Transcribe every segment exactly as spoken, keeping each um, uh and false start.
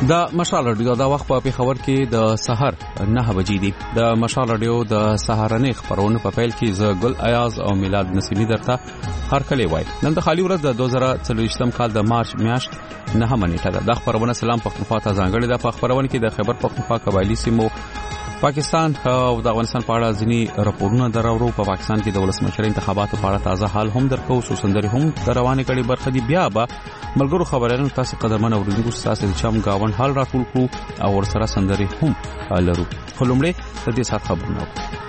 د مشال رادیو د وخت په پیښور کې د سحر نه بجې دي. د مشال رادیو د سهارنې خبرونه په پیل کې ز ګل ایاز او میلاد نسیمی درته هر کله وای. نن د خالي ورځ د دوه زره څلوېښتم کال د مارچ میاشت نه منېټه ده. د خبرونه سلام پښتونخوا ته ځانګړې ده. په خبرونه کې د خیبر پښتونخوا قبایلی سیمو پاکستان او د افغانستان په اړه ځینی راپورونه درورو. په پاکستان کې د ولسمشر انتخاباتو په اړه تازه حال هم درکو. سوسندري هم روانه کړي. برخه دی بیا به ملګرو خبرونه تاسو قدرمن اوریدونکو تاسو د چم گاون حال راټول کړو او ورسره سندري هم لرو. خلومړي د دې سات خبرونه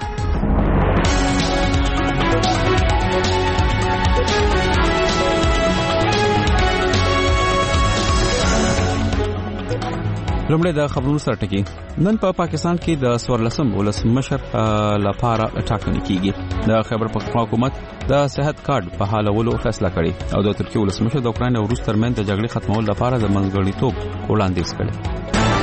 لومړی د خبرونو سره ټکی. نن په پا پاکستان کې د سورلسم ولسمشر لپاره ټاکنې کیږي. د خیبر پختونخوا حکومت د صحت کارت په حالولو فیصله کړې او د ترکیه ولسمشر د اوکراین او روس ترمنځ د جګړې ختمولو لپاره د منځګړیتوب وړاندیز کړی.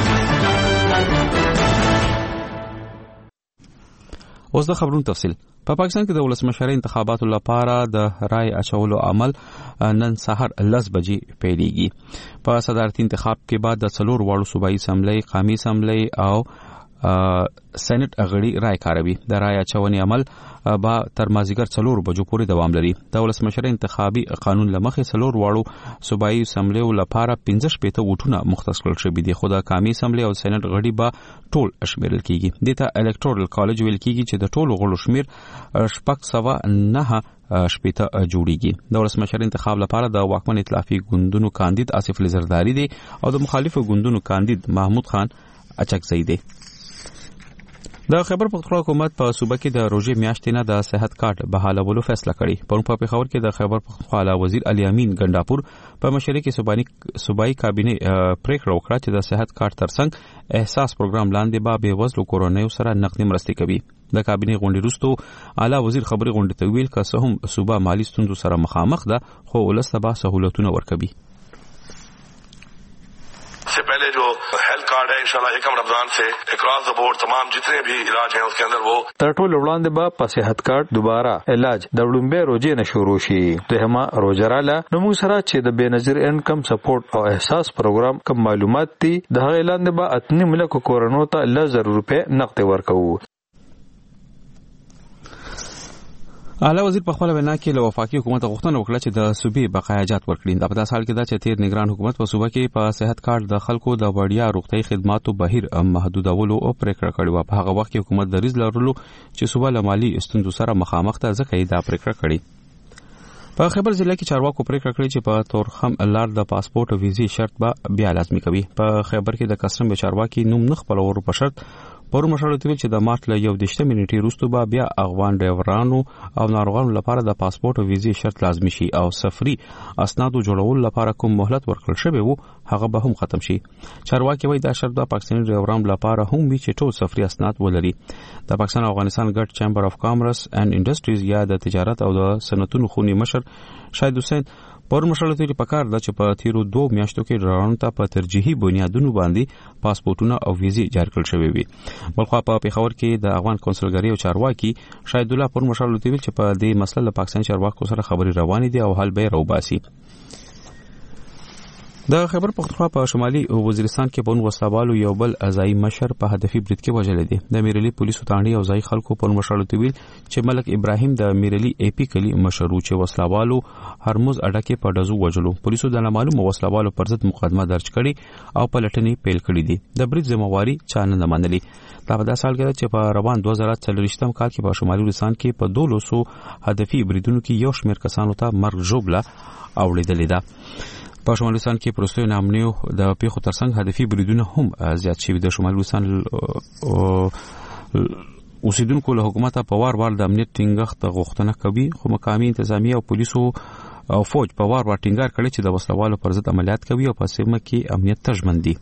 اوس د خبرونو تفصیل. په پا پاکستان کې د ولسمشر انتخاباتو لپاره د رای اچولو عمل نن سحر لس بجې پیلېږي. په صدارتي انتخاب کې بعد د څلور واړو صوبایي اسمبلی، قومي اسمبلی او سېنات غړي رای کاروي. د رای اچونې عمل با تر مازیګر څلور بجو پورې دوام لري. د ولسمشر انتخابي قانون لمخې څلور واړو صوبایي اسمبلی لپاره پنځه شپېته ووټونه مختص کړل شوي دي، خو د قومي اسمبلی او سېنات غړي به ټول شمیرل کیږي. دته الکټورل کالج ویل کیږي چې د ټولو غړو شمیر شپږ سوه نه شپېته جوړیږي. د ولسمشر انتخاب لپاره د واکمن ائتلافي ګوندونو کاندید آصف علي زرداری دی او د مخالفو ګوندونو کاندید محمود خان اچکزی دی. د خیبر پختونخوا حکومت په صوبه کې د روزې میاشتې نه د صحت کارت بحالولو فیصله کړې. پرون په پیښور کې د خیبر پختونخوا اعلی وزیر علي امین ګنداپور په مشرۍ کې صوبایي صوبایي کابینه پریکړه وکړه چې د صحت کارت ترڅنګ احساس پروګرام لاندې به بې وزلو کورنیو سره نقدي مرستې کوي. د کابینه غونډې وروسته اعلی وزیر خبري غونډې ته ویل که څه هم صوبه مالی ستونزو سره مخامخ ده خو ولسته به سہولتونه ورکوي. से पहले जो हेल्थ कार्ड है इंशाल्लाह एकम रमजान से अक्रॉस द बोर्ड तमाम जितने भी इलाज हैं उसके अंदर वो تر ټولو وړاندې به په صحت کارت دوباره علاج د وړومبه روزې نه شروع شي. دهما روزراله نو موږ سره چې د بنظیر انکم سپورټ او احساس پروګرام کوم معلومات دي د هغه اعلان به اتنی ملک کورونو ته لزر روپے نقد ورکوو. اعلی وزیر په خپل وینا کې له وفاقي حکومت غوښتنه وکړه چې د صوبې بقایاجات ورکړي. دا په داسې حال کې دا چې تیر نگران حکومت په صوبه کې په صحت کارت د خلکو د وړیا روغتي خدماتو بهیر محدودولو او پریکړه کړې و. په هغه وخت کې حکومت د ریز لرلو چې صوبه له مالی ستونزو سره مخامخ ده ځکه یې دا پریکړه کړې. په خیبر ضلع کې چارواکو پریکړه کړې چې په تورخم لار د پاسپورت او ویزې شرط به بیا لازمي کوي. په خیبر کې د کسټم چارواکي نوم نه خپلولو په شرط پرون مشورت ویل چې د مارچ له یو دشته منټې وروسته به بیا افغان ډرایورانو او ناروغانو لپاره د پاسپورت او ویزې شرط لازمي شي او سفري اسنادو جوړولو لپاره کوم مهلت ورکړل شوی وو هغه به هم ختم شي. چارواکي وایي دا شرط د پاکستاني ډرایورانو لپاره هم وی چې ټول سفري اسناد ولري. د پاکستان او افغانستان ګډ چیمبر اف کامرس اینڈ انډستریز یا د تجارت او د صنعتونو خونی مشر شاهد حسین پرون مشورت ویل پکار ده چې په تیرو دوه میاشتو کې ډرایورانو ته په ترجیحي بنیادونو باندې پاسپورتونه او ویزې جاری کړل شوی وي. بلخوا په پیښور کې د افغان کونسلګری او چارواکي شاهد الله پرون مشورت ویل چې په دې مسله له پاکستان چارواکو سره خبري روانې دي او حل به راوباسي. د خیبر پختونخوا په شمالي وزیرستان کې پون وسلوالو یو بل ازای مشر په هدفي برید کې وژل دي. د میرلی پولیسو تانډي او ځای خلکو په مشرلت ویل چې ملک ابراهیم د میرلی ای پی کلی مشرو چې وسلوالو هرمز اډه کې په دزو وژلو. پولیسو د نامعلوم وسلوالو پر ضد مقدمه درج کړي او پلټنې پیل کړې دي. د برید ذمہواری چا نه منلي. دا په داسې حال کې چې په روان دوه زره څلوېښتم کال کې په شمالي وزیرستان کې په دولسو هدفي بریدونو کې یو شمېر کسانو ته مرګ ژوبله اوړېدلې ده. په شمالي وزیرستان کې پروستو نامنیو د پیښو ترڅنګ هدفي بریدونه هم زیات شوي. د شمالي وزیرستان اوسیدونکو له حکومت په وار وار د امنیت ټینګښت غوښتنه کوي خو مقامي انتظامیه او پولیسو او فوج په وار وار ټینګار کړي چې د وسلوالو پر ضد عملیات کوي او په سیمه کې امنیت تضمین دي.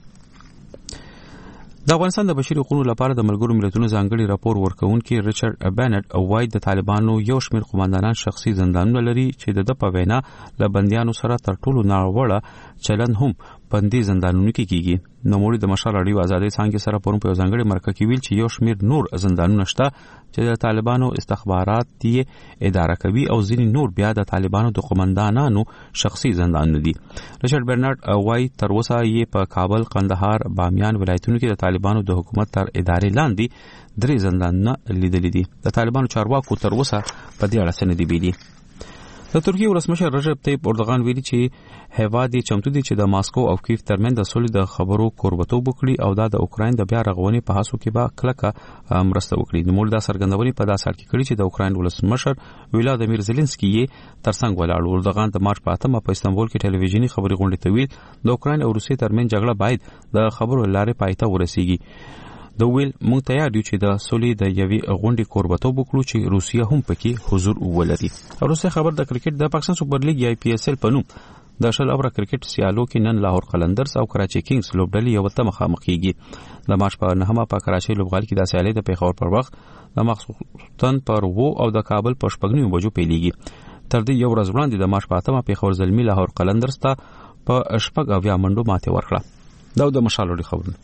د افغانستان د بشري حقوقو لپاره د ملګرو ملتونو ځانګړي راپور ورکوونکي ریچارډ بینټ وایي د طالبانو یو شمېر قوماندانان شخصي زندانونه لري چې د په وینا له بندیانو سره تر ټولو ناوړه چلند هم بندي زندانونو کې کیږي. نوموړي د مشال اړیو ازادي څنګه سره پرون په ځانګړي مرکه کې ویل چې یو شمیر نور زندانونه شته چې د طالبانو استخبارات یې اداره کوي او ځینې نور بیا د طالبانو د قومندانانو شخصي زندانونه دي. ریچارډ برنارد وايي تر اوسه یې په کابل، قندهار، بامیان ولایتونو کې د طالبانو د حکومت تر ادارې لاندې درې زندانونه لیدلي دي. د طالبانو چارواکو تر اوسه په دې اړه څه نه دي ویلي. د ترکیې ولسمشر رجب طیب اردوغان ویلي چې هیواد یې چمتو دی چې د ماسکو او کیف ترمنځ د سولې د خبرو کوربتوب وکړي او دا د اوکراین د بیا رغونې په هڅو کې به کلکه مرسته وکړي. نوموړي دا څرګندونې په داسې حال کې کړې چې د اوکراین ولسمشر ولادیمیر زيلنسکي یې ترڅنګ ولاړ. اردوغان د مارچ په اتمه په استانبول کې ټلویزیونی خبري غونډه ته ویل د اوکراین او روسیې ترمنځ جګړه باید د خبرو لارې پای ته ورسیږي. د ویل مونږ تیار یو چې د سولې د یوې غونډې کوربتوب وکړو چې روسیه هم پکې حضور ولري. روسیه خبر د کرکټ د پاکستان سوپر لیګ یا آی پی ایس ایل په نوم د شل اوره کرکټ سیالو کې نن لاهور قلندرز او کراچي کینګز لوبډلې یو ته مخامخ کیږي. د مارچ په نهمه په کراچي لوبغالي کې د سیالۍ د پیښور پر وخت د مخصوصن پر وو او د کابل په شپږنیو بجو پیلېږي. تر دې یو ورځ وړاندې د مارچ په اتمه پیښور زلمی لاهور قلندرز ته په شپږ اویا منډو ماته ورکړه. دا د مشالوري خبرونه.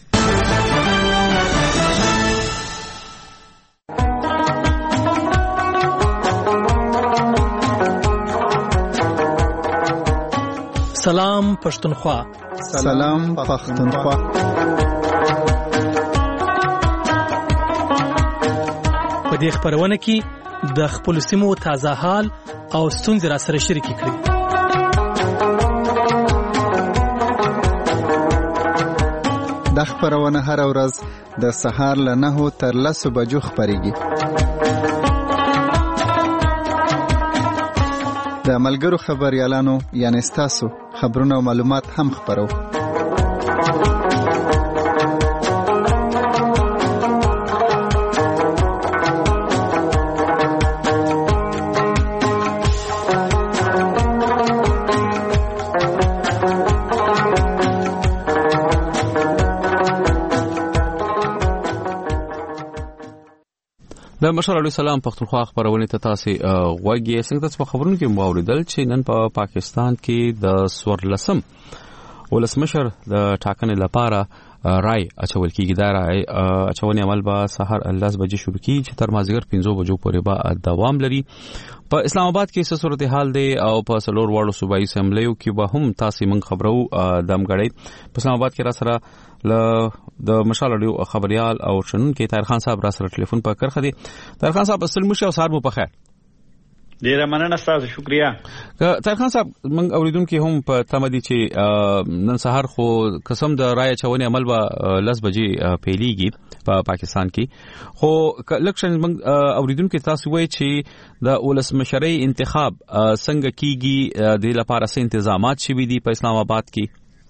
سلام پښتونخوا. سلام پښتونخوا. په دې خبرونه کې د خپل سیمو تازه حال او ستونزې را سره شریک کړئ. د خبرونه هر ورځ د سهار له نهو تر لسو بجو خبريږي. د ملګرو خبريالانو یعنی ستاسو خبرونه او معلومات هم خبرو. د مشر علی سلام پښتونخوا خبرونه ته تاسو غوږی څنګه تاسو په خبرونو کې موریدل چې نن په پا پاکستان کې د سورلسم ولسمشر د ټاکنې لپاره رای اچول کېږي. دا رای اچونې عمل به سحر لس بجې شروع کیږي چې تر مازیګر پنځه بجو پورې به دوام لري. په اسلام آباد کې څه صورتحال دی او په سلور واړو صوبایي اسمبلیو کې به هم تاسو موږ خبرو دمګړی. په اسلام آباد کې را سره ل د مشال اړیو خبريال او شنن کې طاهر خان صاحب را سره ټلیفون په کرخه دي. طاهر خان صاحب اصل مشه او سار مو په خیر. ډیره مننه تاسو، شکریا. طاهر خان صاحب موږ اوریدونکو هم په تمدي چې نن سحر خو قسم د رای چونې عمل به لس بجې پیلېږي په پا پاکستان کې. خو لکشن موږ اوریدونکو تاسو وایي چې د ولسمشرۍ انتخاب څنګه کیږي، د لپاره څه تنظیمات شوي دي په اسلام آباد کې؟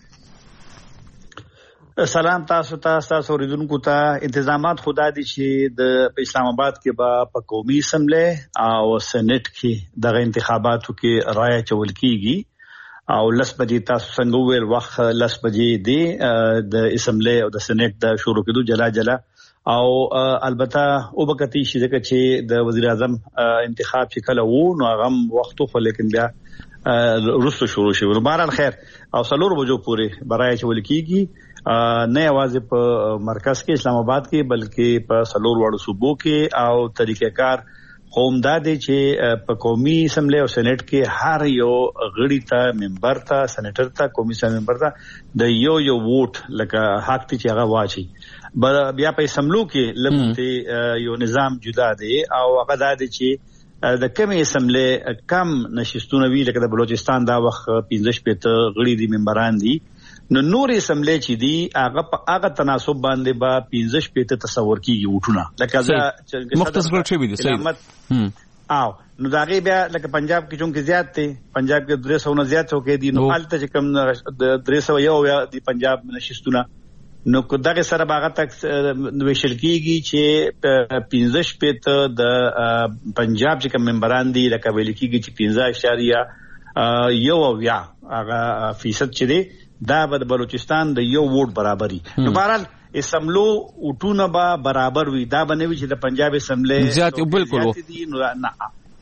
سلام تاسو ته، تاسو اوریدونکو ته. انتظامات خدا دي چې د اسلام آباد کې به په قومي اسمبلی او سېنات کې دغه انتخاباتو کې رائے چول کیږي او لس بجې تاسو څنګه ویل وخت لس بجې دی د اسمبلی او د سېنات د شروع کېدو جلا جلا او البته او بکتی شي چې د وزیر اعظم انتخاب چې کله وو نو هغه وختو خو لیکن بیا روسو شروع شي. بهرحال خیر او سلور بجو پورې برای چول کیږي، نه یوازې په مرکز کې اسلام آباد کې بلکې په سلور وړو صوبو کې او طریقې کار قوم دا دی چې په قومي اسمبلی او سېنات کې هر یو غړي ته ممبر ته سېنیټر ته قومي اسمبلی ممبر ته د یو یو ووټ لکه حق ته چې هغه واچي. بیا په اسمبلو کې لږ یو نظام جدا دی او هغه دا دی چې د کمی اسمبلی کم نشستونه وی لکه د بلوچستان دا وخت پنځه شپږ غړي دي ممبران دي، نو نور اسمبلی چې دی هغه په هغه تناسب باندې با پنځه شپږ تصور کیږي وټونه لکه دا مختصر شوی دي صحیح او نو دا غي بیا لکه پنجاب کې چونکه زیات دي، پنجاب کې درې سو نه زیات څوک دي، نو حالت چې کم درې سو یو یا دی پنجاب نشستونه نو دغه سره باغه تک ویشل کیږي چې پنځه شپږ د پنجاب چې کوم ممبران دي لکه ویل کیږي چې پنځه اشاریه یو یا هغه فیصد چې دی دا به د بلوچستان د یو ووټ برابرۍ. نو بهرحال اسمبلو وټونه به برابر وي، دا به نه وي چې د پنجاب اسمبلی زیات بالکل دي. نو نه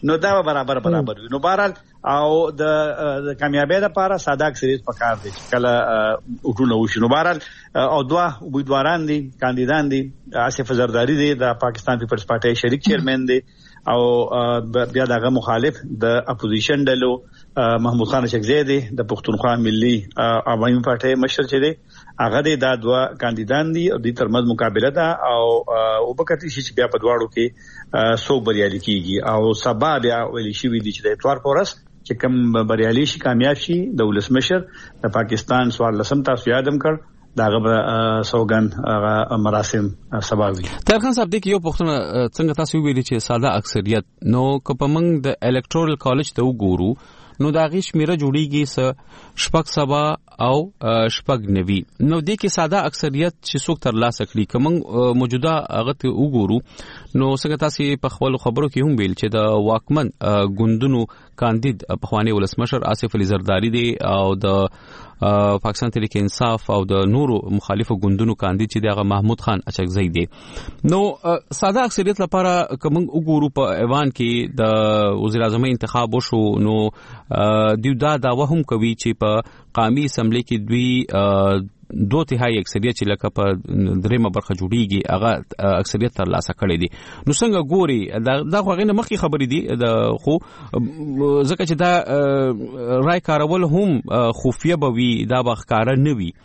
نو دا برابر برابر وي. نو بهرحال او د کامیابی لپاره ساده اکثریت پکار دی کله وټونه وشي. نو بهرحال او دوا امیدواران دي کاندیدان دي آصف زرداری دی د پاکستان پیپلز پارټي شریک چیرمن دی او بیا دغه مخالف د اپوزیشن ډلو محمود خان شکزی دی د پښتونخوا ملي عوامي پارټي مشر چې دی هغه د دا دوا کاندیدان دي او د ترمنځ مقابله ده او وبکتی چې بیا په دواړو کې سو بریالي کیږي او سبا بیا ویل شي وی دي چې د اتوار پورس چې کوم بریالي شي کامیاب شي د ولسمشر د پاکستان سوال لسم تاسو یادم کړ داغه سوګن مراسم سباوي. ترخان صاحب د یو پښتون څنګه تاسو ویلي چې ساده اکثریت نو کپمنګ د الکټرال کالج ته وګورو نو دا غي شمیره جوړیږي س شپږ سبا او شپږ نوي نو د کې ساده اکثریت چې څوک تر لاسه کړي کوم موجوده هغه ته وګورو نو څنګه تاسو په خپل خبرو کې هم ویل چې د واکمن ګوندونو کاندید په خواني ولسمشر آصف علي زرداری دی او د پاکستان تحریک انصاف او د نورو مخالفو ګوندونو کاندید چې دغه محمود خان اچکزی دی. نو ساده اکثریت لپاره کوم وګورو په ایوان کې د وزیر اعظم انتخاب وشو نو دیو دا دا وهم کوي چې په قومي اسمبلی کې دوی دو تهائی اکثریت چې لکه په دریمه برخه جوړیږي هغه اکثریت تر لاسه کړی دي. نو څنګه ګوري دا دا غوښنه مخکې خبرې دي د خو ځکه چې دا رای کارول هم خفیه بوي دا بخکاره نه وي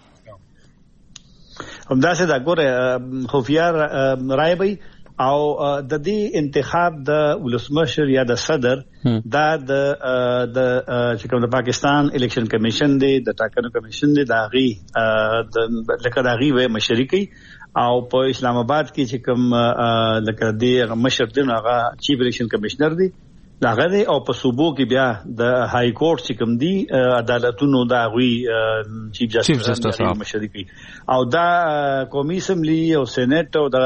هم دا څه دا ګوره خفیه رای وي او د دې انتخاب د ولسمشر یا د صدر دا د د چې کوم د پاکستان الیکشن کمیشن دی د ټاکنو کمیشن دی دا غي د لکه دا غي و مشرکی او په اسلام آباد کې چې کوم لکه د مشر دی هغه چیف الیکشن کمشنر دی دا غي او په صوبو کې بیا د های کورټ چې کوم دی عدالتونو دا غي چیف جسټس مشرکی او دا قومي اسمبلی او سېنات او دا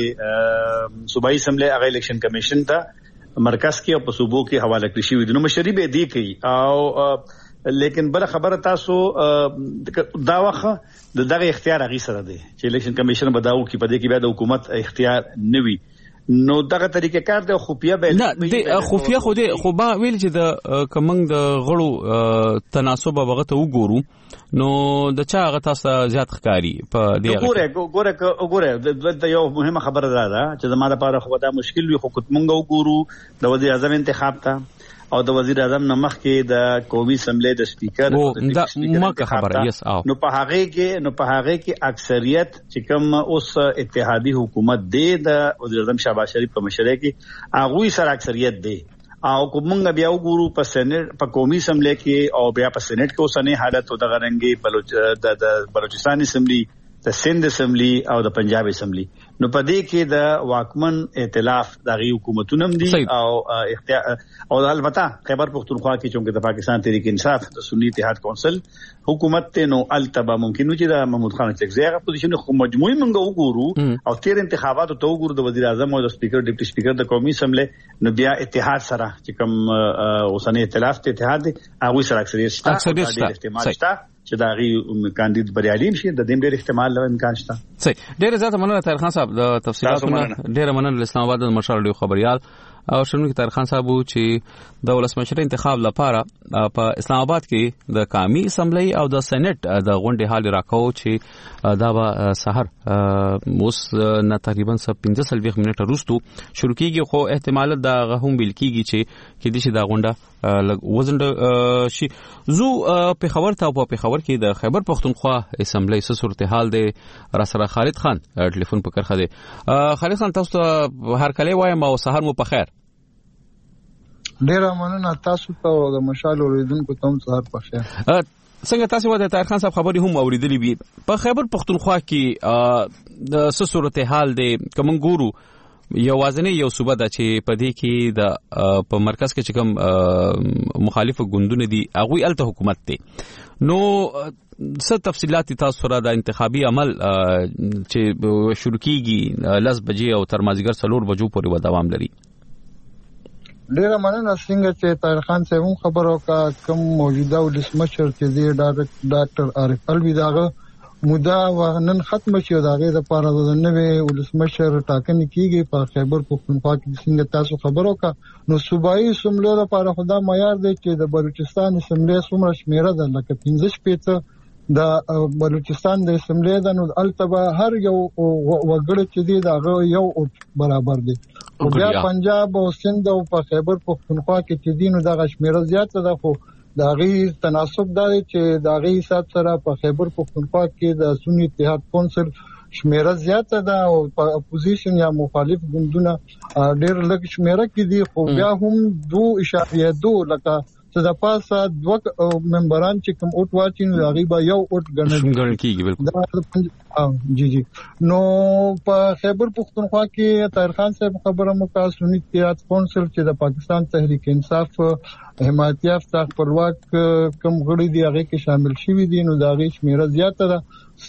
رنګي صوبایي اسمبلی هغه الیکشن کمیشن ته مرکز کې او په صوبو کې حواله کړی شي ودنو مشري به دی کوي او لیکن بل خبره تاسو دا وخت د دغه اختیار غي سره دی چې الیکشن کمیشن بداو کې پدې کې بیا د حکومت اختیار نوي نو دغه طریقې کار د خفیه به نه د خفیه خو دې خو با ویل چې د کمنګ د غړو تناسب هغه ته وګورو نو د چا هغه تاسو زیات ښکاری په دې ګوره ګوره ګوره د یو مهمه خبره ده چې زموږ لپاره خو دا مشکل وي خو کومنګ وګورو د وزیر اعظم انتخاب ته او د وزیر اعظم نمخ کې د قومي اسمبلی د سپیکر دا مکه خبره یس او نو په هغه کې نو په هغه کې اکثریت چې کوم اوس اتحادی حکومت دی د وزیر اعظم شهباز شریف په مشرۍ کې هغه سره اکثریت دی او کومنګ بیا وګورو په سېنات په قومي اسمبلی کې او بیا په سېنات کې اوسنۍ حالت او د غرنګي بلوچ د بلوچستان اسمبلی د سند اسمبلی او د پنجاب اسمبلی نو په دې کې د واکمن ائتلاف د غي حکومتونو دي او اختیار او البته خیبر پختونخوا کې چې د پاکستان تحریک انصاف د سنی اتحاد کونسل حکومت ته نو التبا ممکن چې د محمود خان چکزی هغه پوزیشن خو مجموعي منګو وګورو او تیر انتخابات ته وګورو د وزیر اعظم او د سپیکر ډیپټي سپیکر د قومي اسمبلی نو بیا اتحاد سره چې کوم اوسنۍ ائتلاف ته اتحاد هغه سره اکثریت شته احتمال شته چې دا غي کاندید بریالیم شي د دې ډېر احتمال له امکان شته. صحیح ډېر زیات مننه طاهر خان صاحب د تفصیلاتونو ډېر مننه اسلام آباد د مشر له خبريال او شنو کې طاهر خان صاحب چې د ولسمشر انتخاب لپاره په اسلام آباد کې د قومي اسمبلی او د سېنات د غونډې حال راکاو چې دا به سحر اوس نه تقریبا پنځه سلويخ منټه وروسته شروع کیږي خو احتمال دا هم ویل کیږي چې کې د شي دا غونډه وزند شي زو په خبر ته په خبر کې د خیبر پختونخوا اسمبلی سره صورتحال دی را سره خالد خان ټلیفون په کرخه دی. خالد خان تاسو هر کله وایم او سحر مو په خیر. ډیر مننه تاسو ته او د مشال اوریدونکو ته هم سحر په خیر. څنګه تاسو ودی طاهر خان صاحب خبري هم اوریدلې وي په خیبر پختونخوا کې د صورتحال دی کوم ګورو یوازنی یو صوبه ده چې په دې کې د په مرکز کې چې کوم مخالف ګوندونه دي هغه الته حکومت دی نو څه تفصيلات تاسو را د انتخابي عمل چې شروع کیږي لس بجې او تر مازیګر څلور بجو پورې دوام لري. ډیره مننه څنګه چې طاهر خان صاحب خبرو کا کوم موجوده ولسمشر چې دی ډاکټر عارف الوی داغه مودا ونن ختم شي دا غي د پاره د نوې ولسمشر ټاکنې کیږي په خیبر پختونخوا کې څنګه تاسو خبرو کا نو صوبایي سملې لپاره خدا معیار دی چې د بلوچستان سملې څومره شمیره ده لکه پنځه شپږ د بلوچستان د سملې د نو التبا هر یو وګړي چې دی دا یو برابر دی او بیا پنجاب او سند او په خیبر پختونخوا کې چې دی نو د شمیره زیاته ده خو دا غي تناسب دا چې دا غي حساب سره په خیبر پختونخوا کې د سنی اتحاد کونسل شمیره زیاته ده او په اپوزیشن یا مخالف ګوندونه ډېر لږ شمیره کې دي خو بیا هم دوه اشاریه دوه لکه څه د پاسه دوه ممبران چې کوم اوټ واچین هغه به یو اوټ ګڼل کیږي بالکل جی جی نو په خیبر پختونخوا کې طاهر خان صاحب خبره مو کا سنی اتحاد کونسل چې د پاکستان تحریک انصاف حمایت یافته خپلواک کم غړي دی هغه کې شامل شوی دي نو دا غي شمیره زیاته ده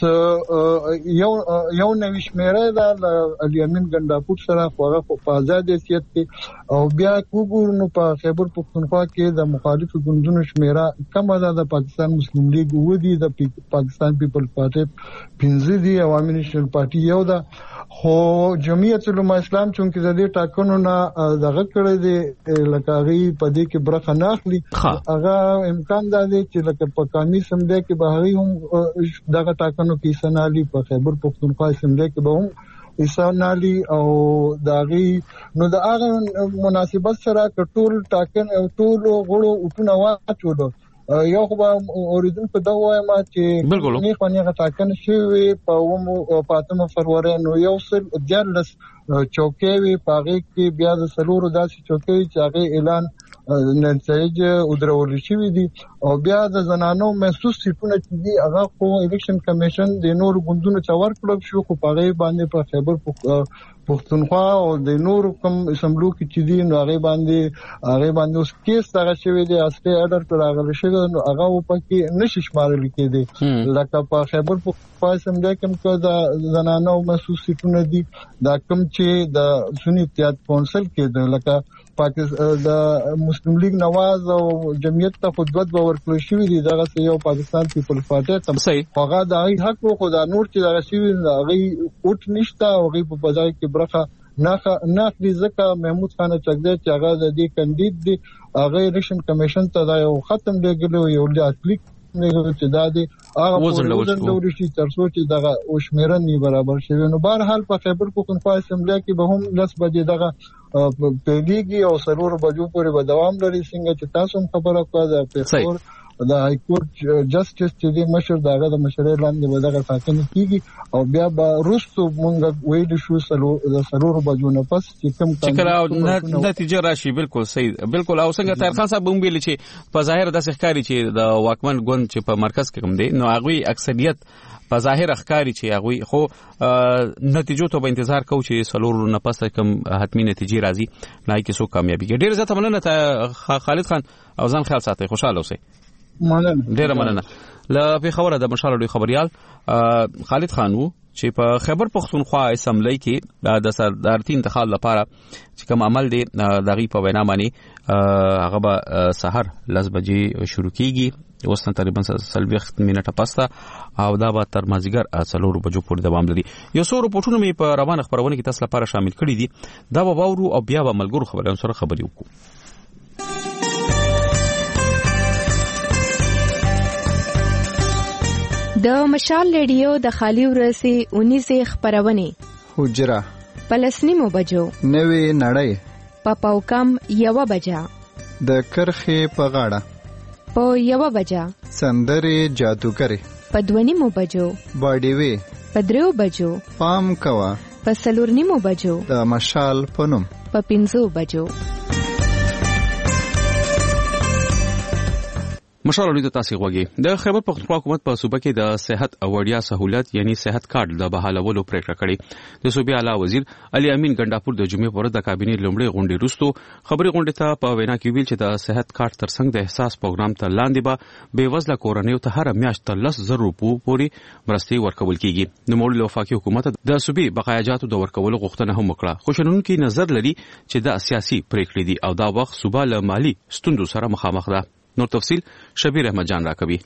یو یو نوې شمیره ده علي امین ګنداپور سره خو په آزاد حیثیت کې او بیا کوګور نو په خیبر پختونخوا کې د مخالف ګوندونو شمیره کم ده د پاکستان مسلم لیگ ودی د پاکستان پیپل پارټي پنځه دي عوامي نېشنل پارټي یو ده خو جمعیت العلماء اسلام چونکه د دې ټاکنو نه دغه کړی دی لکه غي په دې کې برخه نه اخلي هغه امکان دی چې لکه په قومي سملې کې به هغه هم دغه ټاکنو کې سنالي په خیبر پختونخوا سملې کې به هم اسانالي او داغي نو د هغه مناسبت سره ټول ټاکن او ټول غړو اوټونه واچولو یو خو اوریدونکو دا وایم چې نه خو نه ټاکن شوی په ومو پاتمه فروری نو یو سل جلس چوکۍ وی پاغي کې بیا د سلورو داسې چوکۍ چې هغه اعلان نتایج ودرول شوی دي او بیا د زنانو محسوس سیټونه چې دي هغه خو الیکشن کمیشن د نور ګوندونو څور کړو شو خو پاغي باندې په خیبر پختونخوا او د نور کوم اسمبلو کې چې دي نو هغه باندې هغه باندې اوس کیس هغه شوی دی استه اډر پر هغه شوی نو هغه په کې نشي شمارل کېدی لکه په خیبر پختونخوا سمډه کوم کو د زنانو محسوس سیټونه دي دا کوم چې د سنی اتحاد کونسل کې د لکه پاکستان د مسلم لیگ نواز او جمعیت ته خودت باور کړی شوی دی دغه یو پاکستان پیپل پارټي تم هغه د حق خو د نور چې دغه شوی هغه اوټ نشته او هغه په بځای کې برخه نه نه دي ځکه محمود خان چګدې چې هغه د دې کاندید دی هغه الیکشن کمیشن ته دا یو ختم لګلو یو لاټلیک نه چې دا دی هغه وزن ډول شي تر څو چې دغه او شمیره نه برابر شي نو بهر حال په خیبر پختونخوا اسمبلی کې به هم لس بجې دغه پیډیږي او سرور بجو پورې به دوام لري څنګه چې تاسو خبره کوله په د های کورټ جسټس چې د مشر دغه د مشرۍ لاندې به دغه ټاکنې کیږي او بیا به روستو مونږ ویل شو سلو د سرور بجو نه پس چې کوم چې نتیجه راشي بالکل صحیح بالکل او څنګه طاهر خان صاحب هم ویل چې په ظاهر د ښکاری چې د واکمن ګوند چې په مرکز کې کوم دی نو هغه اکثریت په ظاهر ښکاری چې هغه خو نتیجو ته به انتظار کوو چې سلور نه پس کوم حتمی نتیجې راځي نه کې سو کامیابی کې ډیر زیات مننه خالد خان او ځان خیال ساتي خوشاله اوسئ مننه ډیر مننه ل په خبره د مشال لوی خبريال خالد خان وو چې په خیبر پختونخوا اسمبلی کې د صدارتي انتخاب لپاره چې کوم عمل دی دغه په وینا باندې هغه به سحر لس بجې شروع کیږي اوس تقریبا سلويخت منټه پسته او دا به تر مازیګر څلور بجو پورې دوام لري یو څو رپورټونه می په روانه خبرونه کې تاسو لپاره شامل کړي دي دا به وورو او بیا به ملګرو خبرونه سره خبرې وکړو د مشال ریډیو د خالی ورسي اونیزه خبرونه حجره پلسنیمو بجو نوې نړۍ په پاوکم یو بجا د کرخې په غاړه په یو بجا سندري جادوګری په دونیمو بجو باډي وی په درو بجو پام کوا په سلورنیمو بجو د مشال پنوم په پنځو بجو مشال لري تاسو غوږی د خیبر پختونخوا حکومت په صوبه کې د صحت او وړیا سہولت یعنی صحت کارت د بحالولو پریکړه کړې د صوبې اعلی وزیر علي امین ګنداپور د جمعې پر د کابینې لومړی غونډې وروسته خبري غونډې ته په وینا کې ویل چې د صحت کارت ترڅنګ د احساس پروګرام ته لاندې به بے وزله کورنیو ته هر میاشت لس زره روپو پورې مرستې ورکول کیږي د موړ وفاقي حکومت د صوبې بقایاجاتو د ورکولو غوښتنه هم وکړه خو شنونکو نظر لري چې د سیاسي پریکړې دي او دا وخت صوبه له مالی ستونزو سره مخامخ ده نور تفصیل شبیر احمد جان راکوي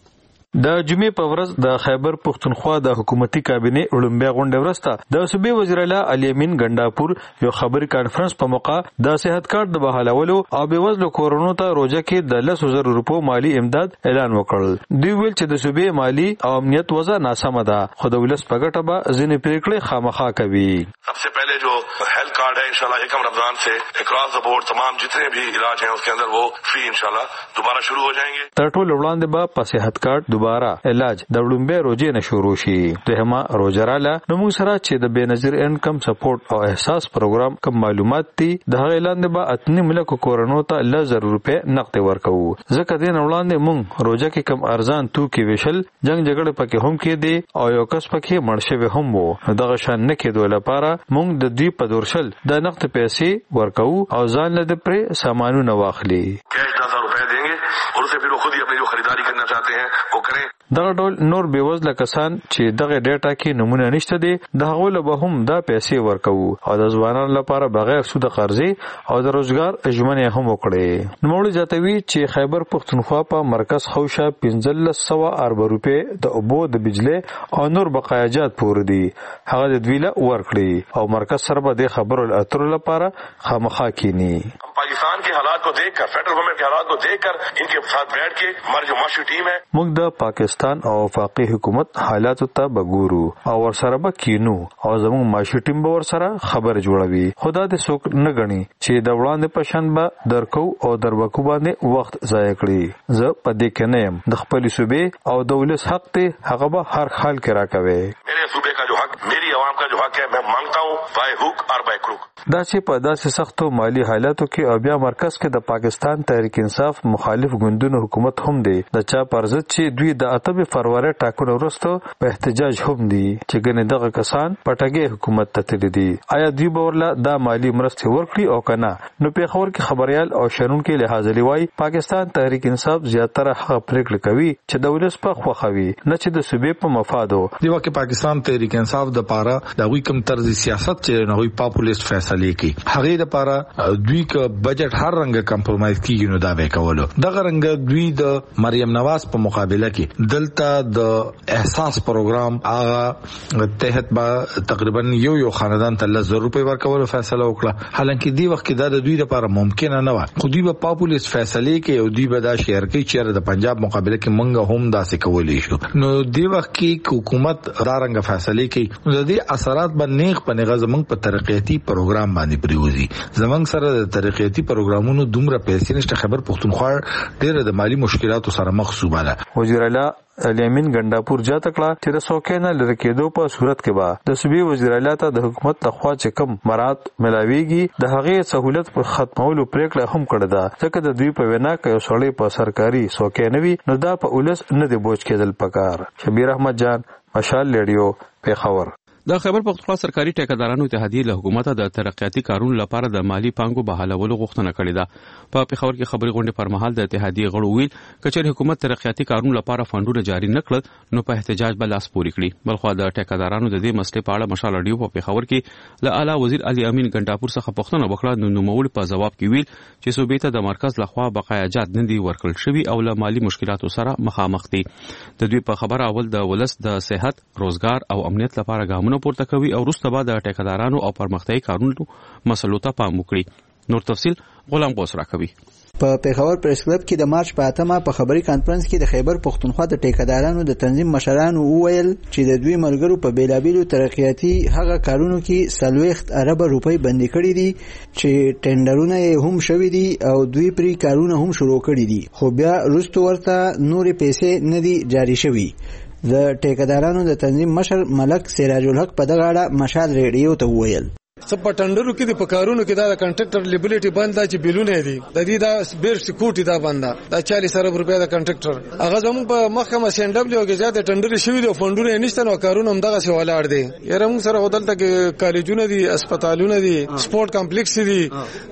د جمعې په ورځ د خیبر پښتونخوا د حکومتي کابینه وړاندې غونډه ورسته د صوبې وزیر اعلی علي امین ګنداپور یو خبري کانفرنس په موقع د صحت کارت د بحالولو او بېوزلو کورونو ته روزه کې د لس زره روپو مالی امداد اعلان وکړ. دوی ویل چې د صوبې مالی او امنیت وضع ناسمه ده خو د ولس په ګټه به ځینې پریکړې خامخا کوي. सबसे पहले जो हेल्थ कार्ड है इंशाल्लाह एकम रमजान से अक्रॉस द बोर्ड तमाम जितने भी इलाज हैं उसके अंदर वो फ्री इंशाल्लाह दोबारा शुरू हो जाएंगे. تر ټولو وړاندې به په صحت کارت دوباره علاج د وړاندې روزي نه شروع شي. دهما روزراله نو موږ سره چې د بنظیر انکم سپورټ او احساس پروګرام کوم معلومات دي د هغه اعلان به اتنی ملک کورونو ته لس زره روپے نقد ورکو. ځکه دین وړاندې موږ روزه کې کم ارزان توکي ویشل جنگ جګړه پکې هم کې دي او یو کس پکې مړشه هم وو. دغه شان نه کېدو لپاره موږ د دوی په دورشل د نقد پیسې ورکو او ځان له پرې سامانونه واخلي. कैश दस हजार रुपए देंगे और उसे फिर वो खुद ही अपनी जो खरीदारी करना चाहते हैं वो करें. دغه ډول نور بیوزله کسان چې دغه ډیټا کې نمونه نشته دي د هغو له به هم دا پیسې ورکو او د ځوانانو لپاره بغیر سود قرضې او د روزګار ژمنې هم وکړي. نوموړي زیاتوي چې خیبر پښتونخوا په مرکز خوشه پنځلس سوه اربع روپۍ د اوبو د بجلی او نور بقایاجات پور دي هغه د دوی له ورکړي او مرکز سره به د خبرو اترو لپاره خامخا کینی. पाकिस्तान के हालात को देखकर फेडरल गवर्नमेंट के हालात को देखकर इनके साथ बैठ के हमारी जो माशी टीम है موږ د پاکستان او وفاقي حکومت حالاتو ته بګورو او ورسره به کینو او زموږ ماشي ټیم به ورسره خبر جوړوي. خدا دې څوک نه غني چې د وړاندې پشن به درکو او دربکو باندې وخت ضایع کړي. زه په دې کې نه يم د خپل صوبې او د ولس حق ته هغه به هر حال کې راکوي. मेरे सूबे का जो हक मेरी आवाम का जो हक है मैं मांगता हूँ बाय हुक और बाय क्रुक. دا چې په داسې سختو مالی حالاتو کې او بیا مرکز کې د پاکستان تحریک انصاف مخالف ګوندونو حکومت هم دی د چا پرځ چې دوی د اتم فروری ټاکنو وروسته په احتجاج هم دي چې ګنې دغه کسان پټګي حکومت ته تللي دي. آیا دوی به ورله دا مالی مرستې ورکړي او کنه؟ نو پیښور کې خبريال او شنونکو لحاظ لوي پاکستان تحریک انصاف زیاتره هغه پریکړه کوي چې د ولس په خوخوي نه چې د صوبې په مفادو. دی وکه پاکستان تحریک انصاف د پاره د وی کم طرز سیاست چې نه وي پاپولیست فیصله لیکي هغه د پاره دوی ک بجټ هر رنګ کمپرمایز کیږي نو دا به کولو. دغه رنګ دوی د مریم نواز په مقابله کې دلته د احساس پروګرام هغه تحت با تقریبا یو یو خاندان ته لس زره روپۍ ورکولو فیصله وکړه. حالانکه دی وخت کې دا د دوی لپاره ممکن نه و. خو دوی په پاپولیست فیصله کې او دوی به دا شهر کې چیرې د پنجاب مقابله کې منګه هم داسې کولې شو. نو دی وخت کې حکومت دا رنګ فیصله کوي نو د دې اثرات باندې نیغ په نیغه زمنګ په ترقیاتی پروګرام باندې پریوزي. زمنګ سره د ترقیاتی پروګرامونو دومره پیسې نشته. خبر پښتونخوا ډېر د مالی مشکلاتو سره مخ صوبه ده. وزیر اعلی علي امین ګنداپور جا تکړه چې د سوکې نه لری کېدو په صورت کې با د صوبې وزیر اعلی ته د حکومت لخوا چې کم مراد ملاويږي د هغه سہولت پر ختمولو پریکړه هم کړې ده. ځکه د دوی په وینا کې یو سړی په سرکاري سوکې نه وي نو دا په ولس نه دی بوج کېدل پکار. شبیر احمد جان مشال ریډیو پیښور. د خیبر پختونخوا سرکاري ټیکدارانو اتحادیه له حکومت د ترقیاتي کارونو لپاره د مالی پانګو بحالولو غوښتنه کړې ده. په پیښور کې خبري غونډې پر مهال د اتحادیه غړو ویل کچېر حکومت ترقیاتي کارونو لپاره فندونه جاري نه کړل نو په احتجاج به لاس پوري کړي. بلخو د ټیکدارانو د دې مسلې په اړه مشال اډیو په پیښور کې له اعلی وزیر علي امین ګنداپور څخه پوښتنه وکړه. نو نوموړي په جواب کې ویل چې صوبې ته د مرکز لخوا بقایاجات نه دي ورکړل شوي او له مالی مشکلاتو سره مخامخ دي. د دوی په خبره اول د ولس د صحت روزګار او امنیت لپاره ګامونه پورته کوي او وروسته به د ټیکدارانو او پرمختیایي کارونو مسلو ته پام وکړي. نور تفصیل غلام غوث راکوي. په پیښور پریس کلب کې د مارچ په اتمه په خبري کانفرنس کې د خیبر پښتونخوا د ټیکدارانو د تنظیم مشرانو وویل چې د دوی ملګرو په بیلابیلو ترقیاتي هغه کارونو کې سلويخت ارب روپۍ بندي کړي دي چې ټندرونه هم شوي دي او دوی پری کارونه هم شروع کړي دي خو بیا وروسته ورته نورې پیسې نه دي جاري شوي. د ټیکدارانو د تنظیم مشر ملک سراج الحق په دغه اړه مشال ریډیو ته وویل سب پټندرو کې د پکارونو کې دا د کنټراکټر لیبلیټي بند دا چې بیلونه دي د دې دا بیر سکیورټي دا بند دا چالیس ارب روپیا د کنټراکټر هغه زموږ په محکمه سي ان دبليو کې زیاته ټندر شوی دي فندونه نشته نو کارونه هم دغه سی ولاړ دي. یره موږ سره هوتل ته کالجونه دي هسپتالونه دي سپورت کمپلیکس دي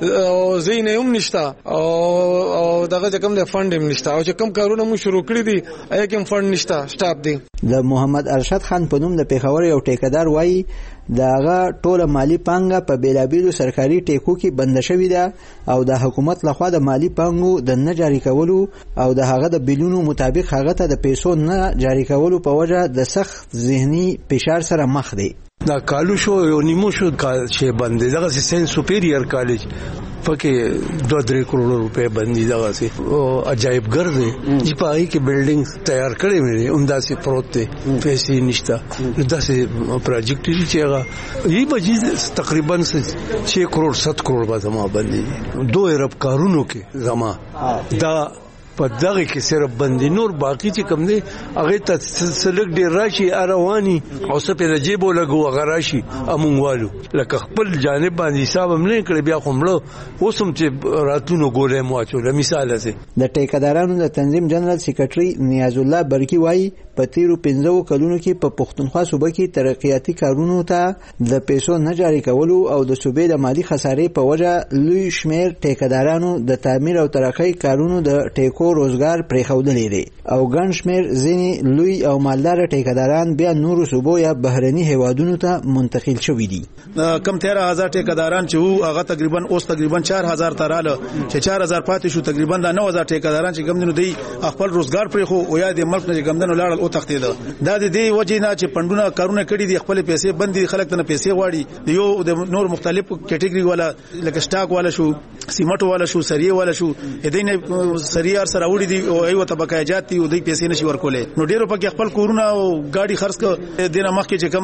او زین هم نشته او او دغه کم د فند هم نشته او چې کم کارونه موږ شروع کړی دي اې کوم فند نشته سټاف دي. د محمد ارشد خان په نوم د پیښور یو ټیکدار وایي داغه ټوله مالی پانګه په بیلابیلو سرکاري ټیکو کې بند شوې ده او د حکومت لخوا د مالی پانګو د نه جاری کولو او د هغه د بیلونو مطابق هغه ته د پیسو نه جاری کولو په وجه د سخت ذهني فشار سره مخ دی. دا کالو شو یو نیمو شو چې باندې دغه سینټ سپیریئر کالج پکې دوه درې کروڑ روپے باندې دغه سي عجایب ګرځي چې په هغه کې بلډینګ تیار کړي مې عمدہ سي پروت ته پیسې نشته داسې پروجیکټ چې هغه یي بجې تقریبا छह کروڑ सात کروڑ به زما باندې دوه ارب کارونو کې زما دا په دغه کې صرف باندې نور باقی چې کوم دی هغه ته سلګ ډیر راشي ارواني او سپه رجیب ولګو غراشي امونوالو لکه خپل جانب باندې حساب هم نه کړی بیا کومړو اوسم چې راتلونو ګولې مو اچول مثال ده. د ټیکدارانو د تنظیم جنرال سیکریټري نیاز الله برکی وایي په تیرو پنځو کلونو کې په پښتونخوا صوبه کې ترقیاتي کارونو ته د پیسو نه جاری کولو او د صوبې د مالی خسارې په وجه لوی شمیر ټیکدارانو د تعمیر او ترقۍ کارونو د ټیکو روزګار پرېښودلی دی او ګڼ شمیر ځینې لوی او مالدار ټیکداران بیا نورو صوبو یا بهرني هیوادونو ته منتقل شوي دي. کم تیرہ هزار ټیکداران چې وو هغه تقریبا اوس تقریبا چار هزار تراله چې چار هزار پاتې شو تقریبا دا نو هزار ټیکداران چې ګمدنو دی خپل روزګار پرېخو او یا د ملک نه ګمدنو لاړل او تختیدل. دا د دې وجې نه چې پندونه کارونه کړي دي خپل پیسې بندي خلک ته پیسې واړي یو د نور مختلف کټګوري والا لکه سٹاک والا شو سیمټ والا شو سریه والا شو دینه سریه سره وړي دي او ایو تبقایات دي او د پیسې نشي ورکولې نو ډیرو پکې خپل کورونه او گاډي خرڅ ک دینه مخکې چې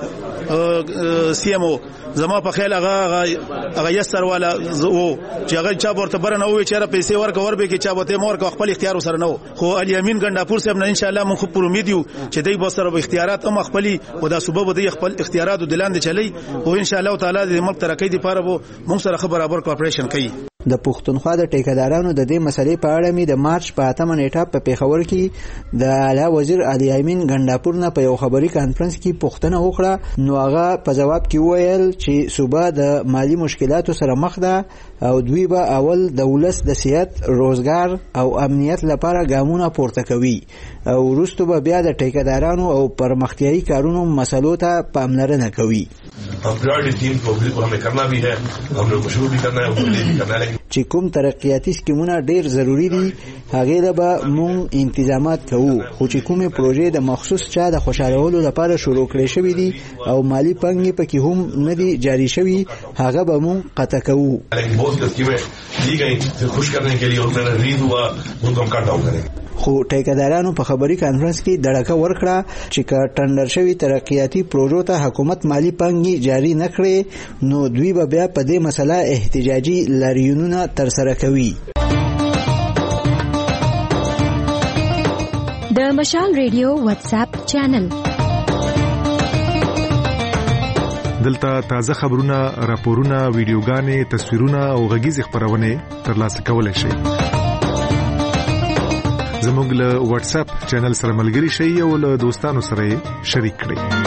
کم سی ام او زما په خیال هغه هغه یسر والا او چې هغه چا ورته برنه وي چې را پیسې ورکور به کې چا وته مور کو خپل اختیار سره نو خو الیمین ګنداپور صاحب نه ان شاء الله مون خو پر امید یو چې دای به سره اختیارات هم خپل او دا صوبه به خپل اختیارات د لاندې چلی او ان شاء الله تعالی د ملک ترقی دی لپاره وو مون سره خبر برابر کوپریشن کوي. د پښتونخوا د ټیکدارانو د دې مسلې په اړه می د مارچ په اتمه نیټه په پیښور کې د اعلی وزیر علي امین ګنداپور نه په یو خبري کانفرنس کې پوښتنه وکړه نو هغه په جواب کې وویل چې صوبه د مالی مشکلاتو سره مخ ده او دوی به اول د ولس د صحت روزګار او امنیت لپاره ګامونه پورته کوي او وروسته به بیا د ټیکدارانو او پرمختیایي کارونو مسلو ته پاملرنه کوي. چې کوم ترقیاتي سکیمونه ډیر ضروری دي هغه له به مونږ انتظامات کوو خو چې کومه پروژې د مخصوص چا د خوشالولو لپاره شروع کړې شوې دي او مالی پنګي پکې هم نه دي جاری شوي هغه به مونږ قطع کوو. خو ټیکدارانو په خبري کانفرنس کې دړکه ورکړه چې که ټندر شوی ترقیاتي پروژو ته حکومت مالی پنګي جاری نه کړي نو دوی به بیا په دې مسله احتجاجي لاریونونه ترسره کوي. د مشال ریډیو واتس اپ چینل دلته تازه خبرونه، راپورونه، ویډیوګانې، تصویرونه او غږیز خبرونه ترلاسه کولای شئ. زموږ له واتس اپ چینل سره ملګري شئ او له دوستانو سره شریک کړئ.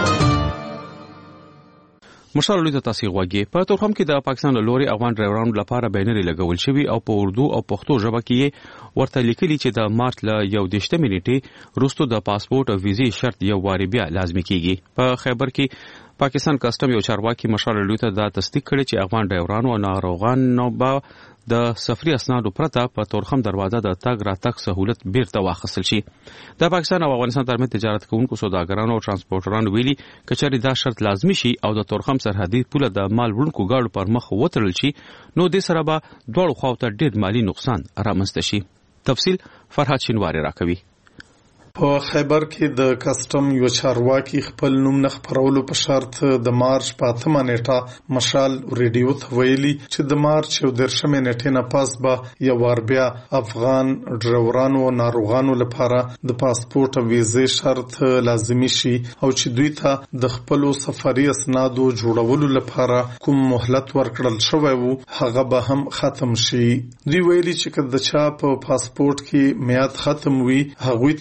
مشال لوی تاسو غوږی په تورخم کې د پاکستان لوري افغان ډرایورانو لپاره بینري لګول شوی او په اردو او پښتو ژبه کې ورته لیکلي چې د مارچ ل یو دیشته منټي وروسته د پاسپورت او ویزې شرط یو واری بیا لازمي کیږي. په خیبر کې پاکستان کسٹم یو چارواکي مشال لوی ته دا تصدیق کړي چې افغان ډرایورانو او ناروغانو به د سفري اسنادو پرته په تورخم دروازه د تګ راتګ سہولت بیرته واخیستل شي. د پاکستان او افغانستان ترمنځ تجارت کوونکو سوداګرانو او ترانسپورټرانو ویلي کچاري دا شرط لازمي شي او د تورخم سرحدي پوله د مال وړونکو گاډو پر مخ وترل شي نو د سره به دوړو خواته ډېر مالی نقصان رامنځته شي. تفصیل فرحات شینواری راکوي. په خیبر کې د کسٹم یو چارواکي خپل نوم نه خبرولو په شرط د مارچ په اتمه نیټه مشال ریډیو ته ویلي چې د مارچ یو درشمه نیټه نه پاس به یو وار بیا افغان ډرایورانو او ناروغانو لپاره د پاسپورت او ویزې شرط لازمي شي او چې دوی ته د خپل سفري اسنادو جوړولو لپاره کوم مهلت ورکړل شوی وو هغه به هم ختم شي. دوی ویلي چې د چا په پاسپورت کې میعاد ختم وي هغه ته به هم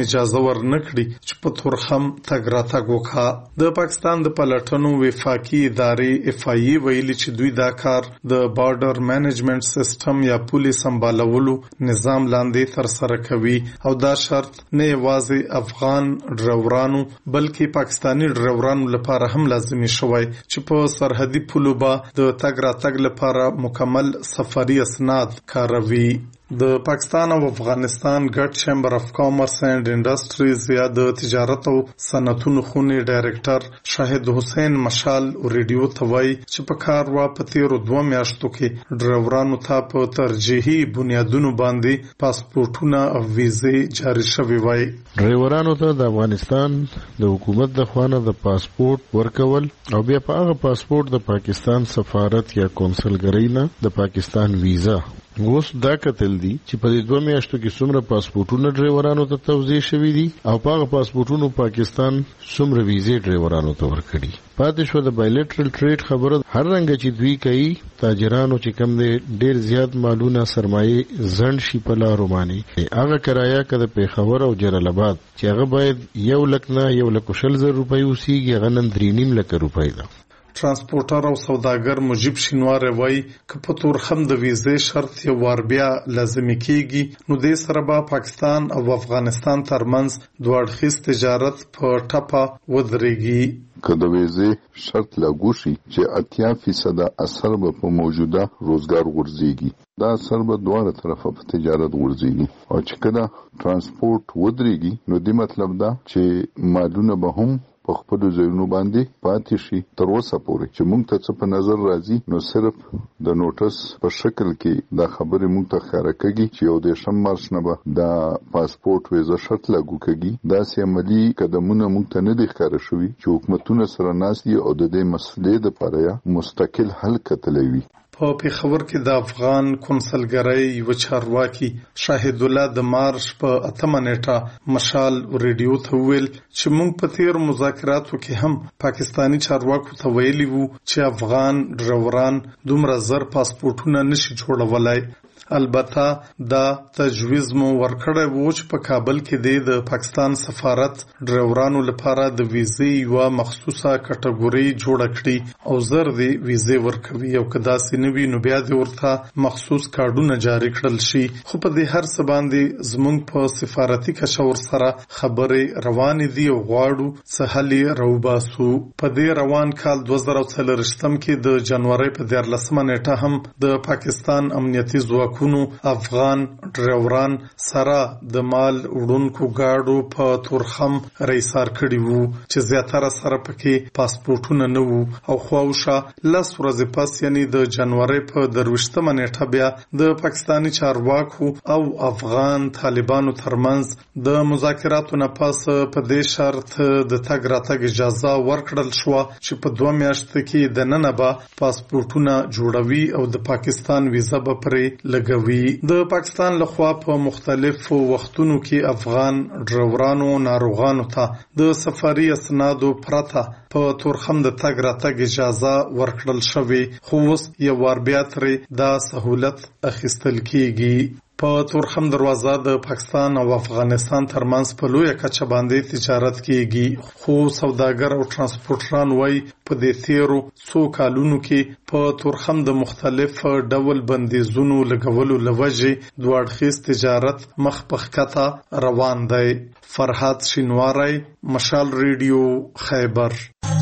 اجازه ورنکړي چې په تورخم تګ راتګ وکړي. د پاکستان د پلټنو وفاقي ادارې اف آی ای ویلي چې دوی دا کار د بارډر مینجمنت سیستم یا پولیس سمبالولو نظام لاندې تر سره کوي او دا شرط نه یوازې افغان ډرایورانو بلکې پاکستانی ډرایورانو لپاره هم لازمي شوی چې په سرحدي پولو به د تګ راتګ لپاره مکمل سفري اسناد کاروي. د پاکستان او افغانستان ګډ چیمبر اف کامرس اینڈ انډستریز یا د تجارت او صنعتونو خونې ډایریکټر شاهد حسین مشال ریډیو ته وایي چې په کار وا په تیرو دوه میاشتو کې ډرایورانو ته په ترجیحي بنیادونو باندې پاسپورتونه او ویزې جاری شوي وای. ډرایورانو ته د افغانستان د حکومت د خوانه د پاسپورت ورکول او بیا په هغه پاسپورت د پاکستان سفارت یا کونسلګرۍ نه د پاکستان ویزا اوس دا کتل دي چې په دې دوه میاشتو کې څومره پاسپورتونه ډرایورانو ته توزیع شوي دي او په هغه پاسپورتونو پاکستان څومره ویزې ډرایورانو ته ورکړي. پاتې شو د بایلیټرل ټریډ خبره هر رنګ چې دوی کوي تاجرانو چې کم دي ډیر زیات مالونه سرمایه زند شي په لارو باندې هغه کرایه کده په خبر او جلال آباد چې هغه باید یو لک نه یو لک شل زر روپۍ وسیږي هغه نن درې نیم لک روپۍ ده. ترانسپورټر او سوداګر مجيب شینوار وایي چې په تورخم د ویزې شرط یو وار بیا لازمي کیږي نو د سره به پاکستان او افغانستان ترمنځ دوه اړخیز تجارت په ټپه ودرېږي. که د ویزې شرط لاګو شي چې اتیا فیصد اثر به په موجوده روزګار غورځيږي. دا اثر به دواړه طرفه په تجارت غورځيږي او چې کله ترانسپورت ودرېږي نو د مطلب دا چې مالونه به هم په خپل ځایونو باندې پاتې شي. تر اوسه پورې چې موږ ته څه په نظر راځي نو صرف د نوټس په شکل کې دا خبره موږ ته ښکاره کوي چې یو د شم مارچ نه به دا پاسپورت ویزا شرط لاګو کوي. دا سي عملی قدمونه موږ ته نه دي ښکاره شوي چې حکومتونه سره ناسي او د دې مسلې لپاره مستقل حل کتلوي. په پیښور کې د افغان کونسلګرۍ یو چارواکي شاهد الله د مارچ په اتمه نیټه مشال ریډیو ته ویل چې موږ په تیر مذاکراتو کې هم پاکستانی چارواکو ته ویلي وو چې افغان ډرایوران دومره زر پاسپورتونه نشي جوړولای. البته دا تجویز مو ورکړی وو چې په کابل کې د پاکستان سفارت ډرایورانو لپاره د ویزې یو مخصوصه کټګوري جوړ کړي او زر دی ویزې ورکوي او کدا سینوي نو بیا د ورته مخصوص کارډونه جاری کړل شي. خو په دې هر څه باندې زمونږ په سفارتي کشور سره خبرې روانې دي او غواړو څه حل راوباسو. په دې روان کال دوه زره څلوېښتم کې د جنوري په دیارلسمه نیټه هم د پاکستان امنیتي ځواکونو افغان ډرایوران سره د مال وړونکو گاډو په تورخم ریسار کړي وو چې زیاتره سره پکې پاسپورتونه نه وو او خواوشه لس ورځې پس یعنی د جنوري په درویشتمه نیټه بیا د پاکستانی چارواکو او افغان طالبانو ترمنځ د مذاکراتو نه پس په دې شرط د تګ راتګ اجازه ورکړل شو چې په دوه میاشتو کې د نن به پاسپورتونه جوړوي او د پاکستان ویزا به پرې لګ د پاکستان لخوا په مختلفو وختونو کې افغان ډرایورانو ناروغانو ته د سفري اسنادو پرته په تورخم د تګ راتګ اجازه ورکړل شوې خو اوس یو وار بیا ترې دا سہولت اخیستل کیږي. په تورخم دروازه د پاکستان او افغانستان ترمنځ په لویه کچه باندې تجارت کیږي خو سوداګر او ترانسپورټران وایي په دې تیرو څو کالونو کې په تورخم د مختلف ډول بندیزونو لګولو لوجه دوه اړخیز تجارت مخ په ښکته روان دی. فرحات شینواری، مشال ریډیو، خیبر.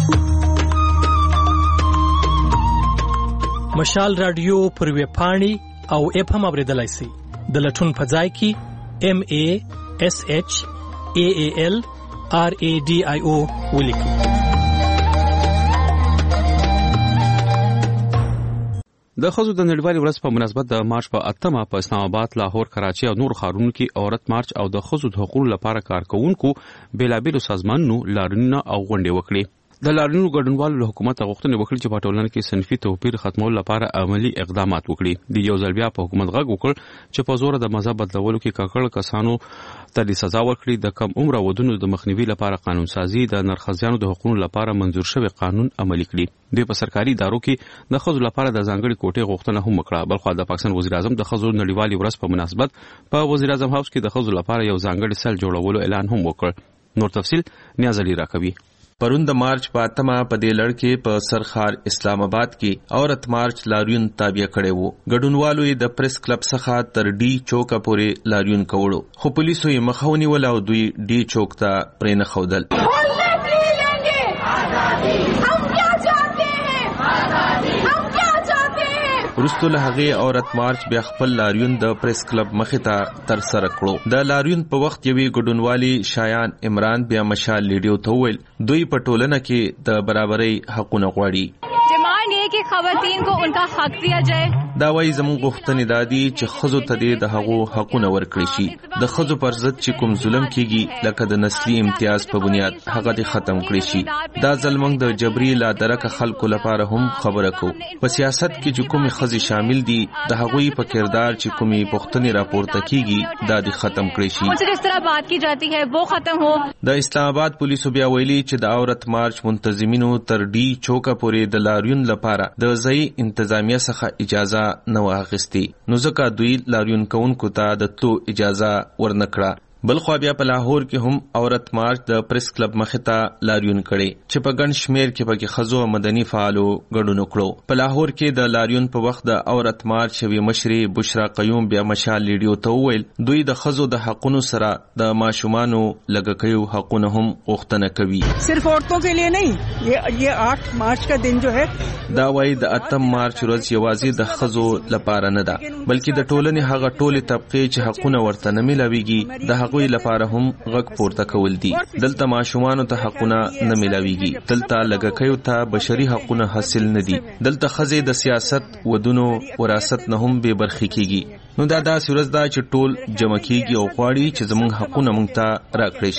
مشال رادیو پر ویب پاڼې او اپ هم اوریدلای شئ. د لټون په ځای کې ام ای اس ایچ ای ای ال آر ای ډي آی او ولیکئ. د ښځو د نړیوالې ورځ په مناسبت د مارچ په اتمه په اسلام آباد، لاهور، کراچي او نور ښارونو کې عورت مارچ او د ښځو د حقوقو لپاره کارکونکو بیلابېلو سازمانونو لاریونونه او غونډې وکړې. د لاریونونو ګډونوالو له حکومت غوښتنه وکړه چې په ټولنه کې صنفي توپیر ختمولو لپاره عملی اقدامات وکړي. د یو ځل بیا په حکومت غږ وکړ چې په زور د مذهب بدلولو کې ککړ کسانو ته د سزا ورکړي. د کم عمر ودونو د مخنیوي لپاره قانون سازي، د نرخزیانو د حقوقو لپاره منظور شوی قانون عملي کړي. د په سرکاري ادارو کې د خځو لپاره د ځانګړي کوټې غوښتنه هم وکړه. بلخو د پاکستان وزیر اعظم د خځو نړیوالې ورځ په مناسبت په وزیر اعظم هاوس کې د خځو لپاره یو ځانګړي سل جوړولو اعلان هم وکړ. نور تفصیل نیاز علي راکوي. پرون د مارچ په اتمه په دې لړ کې په سرخار اسلام آباد کې عورت مارچ لاریون تابع کړي وو. ګډونوالو یې د پریس کلب څخه تر ډي چوک پورې لاریون کولو، خو پولیسو یې مخاوني ول او دوی ډي چوک ته پرې نه خودل. وروسته له هغې عورت مارچ بیا خپل لاریون د پریس کلب مخې ته تر سره کړو. د لاریون په وخت یوې ګډونوالي شایان عمران بیا مشال لیډیو ته وویل دوی په ټولنه کې د برابرۍ حقونه غواړي. ډیمانډ یې کې خواتین کو انکا حق دیا جائے. دا وایي زموږ غوښتنې دا دي چې ښځو ته دې د هغو حقونه ورکړي شي. د ښځو پر ضد چې کوم ظلم کیږي لکه د نسلي امتیاز په بنیاد هغه دې ختم کړي شي. دا ځل موږ د جبري لا درکه خلکو لپاره هم خبره کوو. په سیاست کې چې کومې ښځې شامل دي د هغوی په کردار چې کومې پوښتنې راپورته کیږي دا دې ختم کړي شي. مجھے اس طرح بات کی جاتی ہے وہ ختم ہو. د اسلام آباد پولیسو بیا ویلي چې د عورت مارچ منتظمینو تر ډي چوکه پورې د لاریون لپاره د ځای انتظامیه څخه اجازه نه واخیستي، نو ځکه دوی لاریون کوونکو ته د تلو اجازه ورنکړه. بلخوا بیا په لاهور کې هم عورت مارچ د پریس کلب مخې ته لاریون کړي چې په ګڼ شمیر کې پکې ښځو او مدني فعالو ګډون وکړو. په لاهور کې د لاریون په وخت د عورت مارچ یوې مشرې بشرا قیوم بیا مشال لیډیو ته وویل دوی د ښځو د حقونو سره د ماشومانو لږکیو حقونه هم غوښتنه کوي. صرف عورتوں کے لیے نہیں، یہ یہ آٹھ مارچ کا دن جو ہے دا وایي د اتم مارچ ورځ یوازې د ښځو لپاره نه ده بلکې د ټولنې هغه ټولې طبقې چې حقونه ورته نه ملاویږي د هغوی لپاره هم غږ پورته کول دي. دلته ماشومانو ته حقونه نه ملاویږي، دلته لږکیو ته بشري حقونه حاصل نه دي، دلته ښځې د سیاست، ودونو، وراثت نه هم بې برخې کیږي. نو دا داسې ورځ ده چې ټول جمع کیږي او غواړي چې زموږ حقونه موږ ته راکړی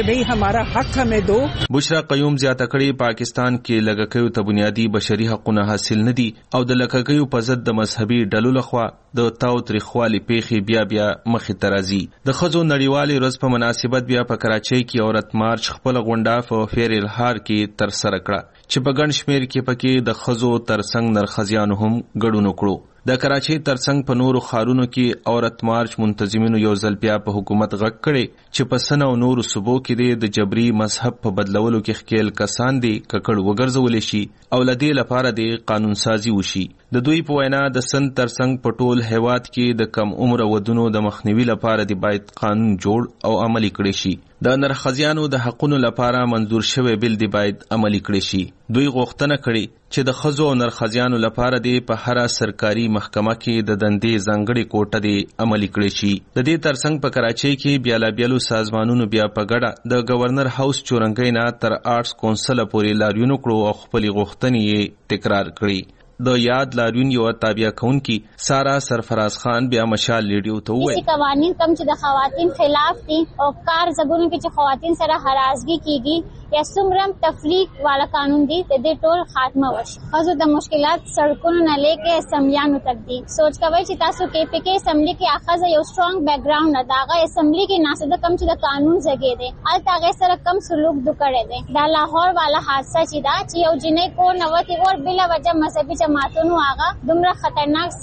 شي. بشرا قیوم زیاته کړې پاکستان کې لږکیو ته بنیادی بشري حقونه حاصل نه دي او د لږکیو په ضد د مذهبي ډلو لخوا د تاوتریخوالي پیښې بیا بیا مخې ته راځي. د ښځو نړیوالې ورځ په مناسبت بیا په کراچۍ کې عورت مارچ خپل غونډه په فیر الهار کې تر سره کړه چې په ګڼ شمیر کې پکې د ښځو ترڅنګ نرخزیانو هم ګډون وکړو. د کراچۍ ترڅنګ په نورو ښارونو کې عورت مارچ منتظمینو یو ځل بیا په حکومت غږ کړي چې په سن او نورو صوبو کې د جبري مذهب په بدلولو کې ښکیل کسان دي ککړ وګرځولی شي او له دې لپاره د قانون سازي وشي. د دوی په وینا د سن ترڅنګ په ټول هیواد کې د کم عمر ودونو د مخنیوي لپاره د باید قانون جوړ او عملي کړي شي. د نرخزیانو د حقونو لپاره منظور شوی بل دی باید عملي کړي شي. دوی غوښتنه کړي چې د ښځو او نرخزیانو لپاره د په هر سرکاري محکمه کې د دندې ځانګړي کوټه دی عملي کړي شي. د دې ترڅنګ په کراچۍ کې بیا لا بیلو سازمانونو بیا په ګډه د گورنر هاوس چورنګۍ نه تر آرټس کونسل پورې لاریون وکړو او خپل غوښتنې یې تکرار کړي. د یاد لاریون یو تابع کونکي سارا سرفراز خان بیا مشال لیډیو ته وویل قوانین کم چې د خواتین خلاف دي او کار زګونو کې چې خواتین سره هراسګي کیږي یا څومره تفریق والا قانون دي د دې ټول خاتمه وشي. خاصو د مشکلات سړکونو نه لیکه اسمبلیانو تک دي. سوچ کوي چې تاسو کې پی کې اسمبلی کې اخذ یو سترونګ بیک ګراوند نه داغه اسمبلی کې ناسده کم چې د قانون زګي دي ال تاغه سره کم سلوک دکړې دي. دا لاهور والا حادثه چې دا چې یو جنې کو نوتی اور بلا وجه مذهبي جماعتونو هغه دومره خطرناک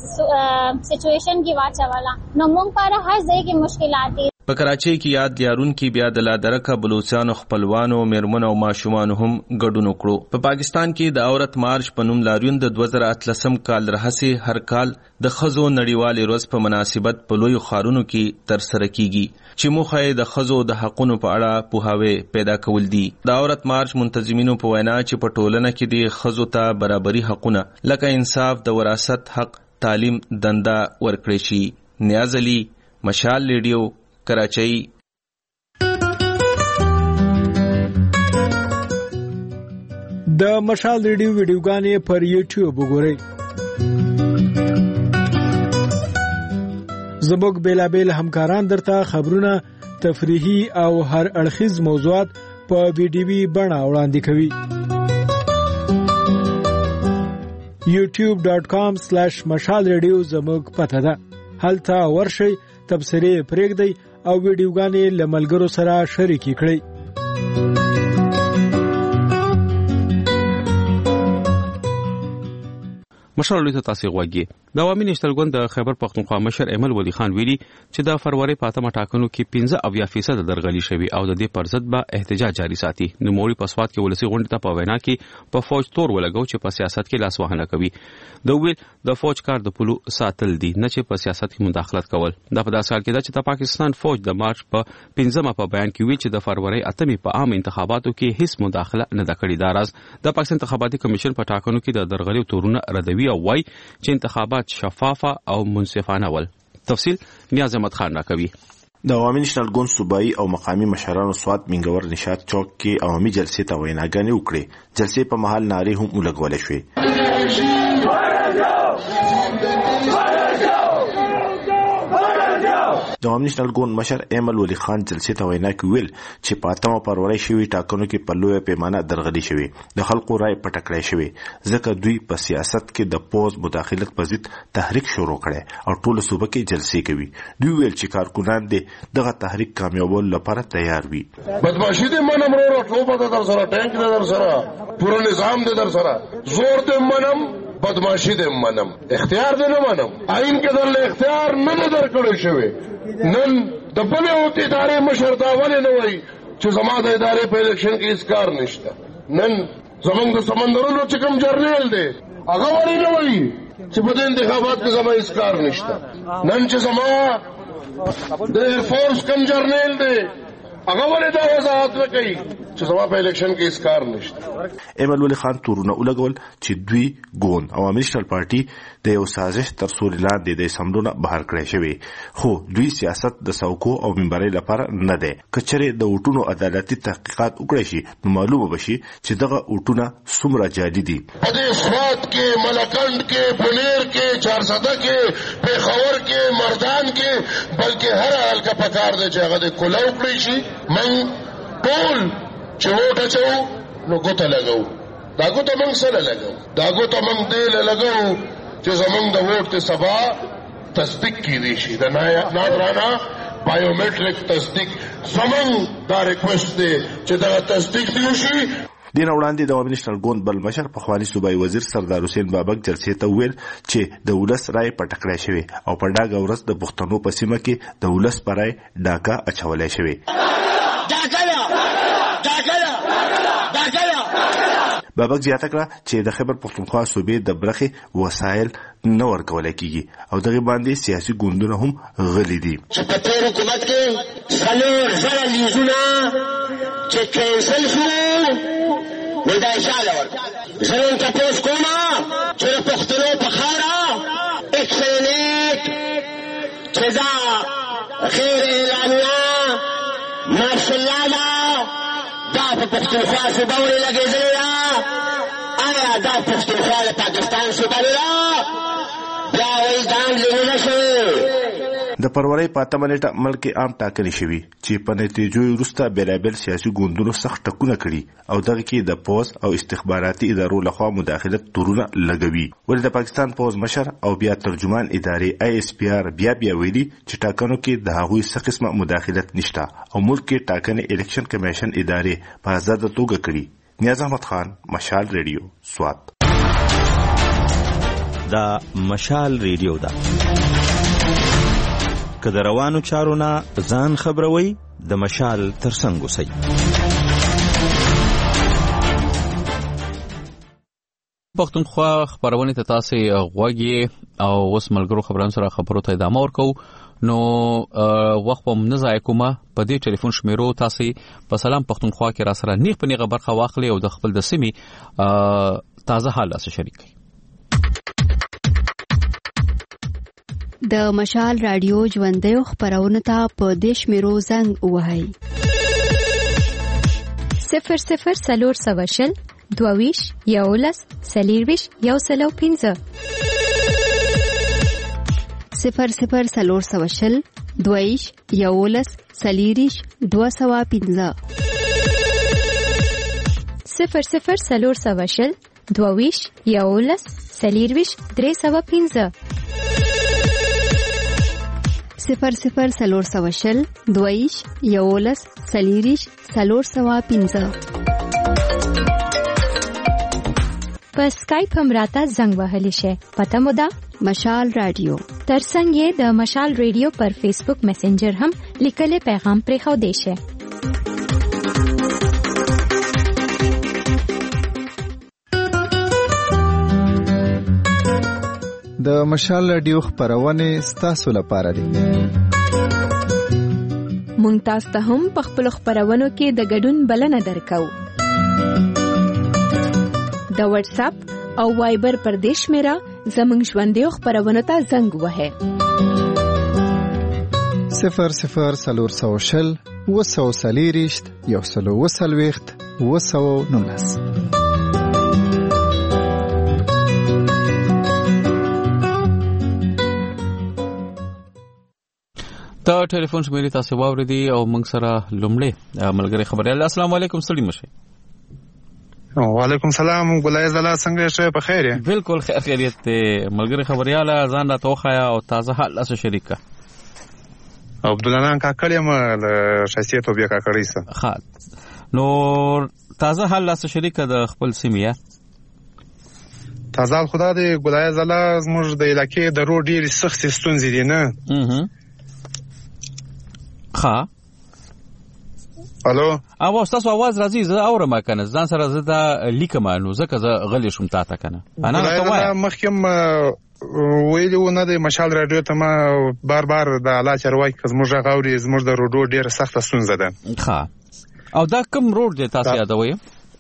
سچويشن کې واچواله نو موږ پر هر ځای کې مشکلات دي. په کراچۍ کې یاد یارون کې بیا د لادرکه بلوچستانو خپلوانو میرمنو او ماشومان هم ګډون وکړو. په پاکستان کې د عورت مارچ په نوم لاریون د دوه زره اتلسم کال راهیسې هر کال د ښځو نړیوالې ورځ په مناسبت په لویو ښارونو کې تر سره کیږي چې موخه یې د ښځو د حقونو په اړه پوهاوی پیدا کول دي. د عورت مارچ منتظمینو په وینا چې په ټولنه کې د ښځو ته برابري حقونه لکه انصاف، د وراثت حق، تعلیم، دنده ورکړي شي. نیاز علي، مشال لیډیو، کراچۍ. د مشال ریډیو ویډیوګانې پر یوټیوب وګورئ. زموږ بیلابیل همکاران درته خبرونه، تفریحي او هر اړخیز موضوعات په ویډیوي بڼه وړاندې کوي. یوټیوب ډاٹ کام سلیش مشال ریډیو زموږ پته ده. هلته ورشئ، تبصرې پرېږدئ او ویډیوګانې له ملګرو سره شریکې کړئ. مشر لوی تاسو غوږی د عوامي نېشنل ګوند د خیبر پختونخوا مشر ایمل ولی خان ویلي چې د فروری په اتمه ټاکنو کې پنځه اویا فیصد درغلي شوی او د دې پر ضد به احتجاج جاري ساتي. نو موري په سواد کې ولسی غونډه ته په وینا کې په فوج تور ولګو چې په سیاست کې لاس وهنه کوي. د ویل د فوج کار د پلو ساتل دي نه چې په سیاست کې مداخلت کول. دا په داسې حال کې ده چې د پاکستان فوج د مارچ په پنځمه په بیان کې ویل چې د فروری اتمه په عام انتخاباتو کې هیڅ مداخله نه د کړې. دا راز د پاکستان انتخاباتي کمیشن په ټاکنو کې د درغلي تورونه ردوي او وای چې انتخابات شفافه او منصفانه ول. تفصیل نیاز احمد خان راکوي. د عوامي نېشنل ګوند صوبایي او مقامي مشرانو سواد منګور نشاط چوک کې عوامي جلسې ته ویناګانې وکړې. جلسې په محل نارې هم ولګولې شوې. د عوامي نېشنل ګوند مشر ایمل ولی خان جلسې ته وینا کې ویل چې په اتمه فروری شوی ټاکنو کې په لویه پیمانه درغلي شوی، د خلکو رائے پټ کړی شوی، ځکه دوی په سیاست کې د پوز مداخلت په ضد تحریک شروع کړي او ټول صوبه کې جلسې کوي. دوی ویل چې کارکونان دې دغه تحریک کامیابول لپاره تیار وي. بدمعشي دې منم ورو ټوپه دې در سره، ټانک دې در سره، پوره نظام دې در سره، زور دې منم، بدمعشي دې منم، اختیار دې نه منم. آئین کې درله اختیار نه درکړی شوی. نن د بلې اوتې ادارې مشر دا ولې نه وایي چې زما د ادارې په الیکشن کې هیڅ کار نشته. نن زمونږ د سمندرونو چې کوم جرنیل دی هغه ولې نه وایي چې په دې انتخابات کې زما هیڅ کار نشته. نن چې زما د ایرفورس کوم جرنیل دی هغه ولې دا وضاحت نه کوي چې زما په الیکشن کې هیڅ کار نشته. ایمل ولی خان تورونه ولګول چې دوی ګوند عوامي نېشنل پارټي د یو سازش تر سوري لاندې د سملونه بهر کړی شوی، خو دوی سیاست د سوکو او منبرۍ لپاره نه دی. کچره د وټونو عدالتي تحقیقات وکړي شي نو معلومه بشي چې دغه وټونه څومره جعلي دي. په دې سواد کې، ملکند کې، بنیر کې، چارسده کې، پیښور کې، مردان کې، بلکې هر حلقه پکار دی چې هغه د کولاو کړی شي. من ټول چې ووټ اچو نو ګوته لګو، دا ګوته موږ سره لګو، دا ګوته موږ دې لګو چې زمونږ د ووټ ته سبا تصدیق کیدی شي. د نادرانا بایومټریک تصدیق زمونږ دا ریکوست دی چې دا تصدیق دی شي. دین وړاندې د عوامي نېشنل ګوند بل مشر پخوانی صوبایي وزیر سردار حسین بابک جلسې ته ویل چې د ولس رائے پټ کړی شوی او په ډاګه ورځ د پښتنو په سیمه کې د ولس پر رائے ډاکا اچولای شوی. بابک زیاته کړه چې د خیبر پختونخوا صوبې د برخې وسایل نه ورکول کیږي او دغه باندې سیاسي ګوندونه هم غلي دي. چې په تیر حکومت کې څلور زره لیزونه چې کینسل شو نو دا اشاره ورکړه. زه نن تپوس کوم چې د پښتنو په خاوره اکسلنیټ چې دا غیر اعلانیه ماشاءالله ده دا په پښتونخوا صوبه ورې لګېدلې ده. آیا دا پښتونخوا د پاکستان صوبه نه ده؟ بیا وایي ځان لیدلی شوی. د فروری په اتمه نیټه ملک عام ټاکنې شوي چې په نتیجو وروسته بېلابېل سیاسي ګوندونو سخت ټکونه کړي او دغه کې د پوز او استخباراتي ادارو لخوا مداخلت تورونه لګوي. ولې د پاکستان پوز مشر او بیا ترجمان ادارې آی اس پی آر بیا بیا ویلي چې ټاکنو کې د هغوی څه قسمه مداخلت نشته او ملک کې ټاکنې الیکشن کمیشن ادارې په آزاده توګه کړي. نیاز احمد خان، مشال ریډیو، سوات. دا مشال ریډیو ده که د روانو چارو نه ځان خبروي د مشال ترڅنګ اوسئ. پښتونخوا خبرونه ته تاسو غوږی او اوس ملګرو خبرونو سره خبرو ته ادامه ورکو. نو وخت په منځای کومه په دې ټلیفون شمیرو تاسو په سلام پښتونخوا کې را سره نیغ په نیغه برخه واخلي او د خپل د سیمې تازه حال سره شریک کړئ. د مشال رادیو ژوندۍ خبرونه ته په دیش میرو زنګ وهاي صفر صفر سلور سواشل دوویش یولس سلیرویش یو سلو پینزه صفر صفر سلور سواشل دوویش یولس سلیریش دو سوا پینزه صفر صفر سلور سواشل دوه یولس څلېرويشت درې سوه پنځه صفر صفر څلور سوه شل دوه یولس څلېرويشت څلور سوه پنځه. په اسکایپ هم راته زنګ وهلی شي. پته مو ده مشال رادیو. ترڅنګ یې د مشال رادیو پر فیسبوک میسنجر هم لیکلي پیغام پرېښودی شي. د مشال رادیو خبرونه ستاسو لپاره دي. مونږ تاسو ته هم په خپل خبرونو کې د ګډون بلنه درکو. د واتس اپ او وایبر پر دیش میرا زمنګ ژوندې خبرونه ته زنګ وهه صفر صفر څلور سوه شل اووه سوه څلېرويشت یو سل اووه څلوېښت اووه سوه نولس. دا ټلیفون شمیرې تاسو واوریدي او موږ سره لومړی ملګری خبريال. السلام علیکم سلیم مشه. وعلیکم سلام ګلای زلا څنګه شه په خیر یې؟ بالکل خیر خیریت ته ملګری خبريال ځان را توخیا او تازه حال اسو شریکه عبد الله کا کړم شخصیت او بیا کا کړی سه. ها نو تازه حال اسو شریکه د خپل سیمه تازه خدا دې ګلای زلا زموږ د علاقې د روډ ډیر سخت ستونزې دي نه. اها ها الو او تاسو आवाज راځي زه اورم کنه ځان سره زه دا لیکم نو زکه زه غلی شوم تا ته کنه انا ته مخکم ویلو نه د مشال رادیو ته ما بار بار د اعلی چرواک زموږ غوړي زموږ د روډو ډیر سخت ستونزه ده. ها او دا کوم روډ دی تاسو یادوي؟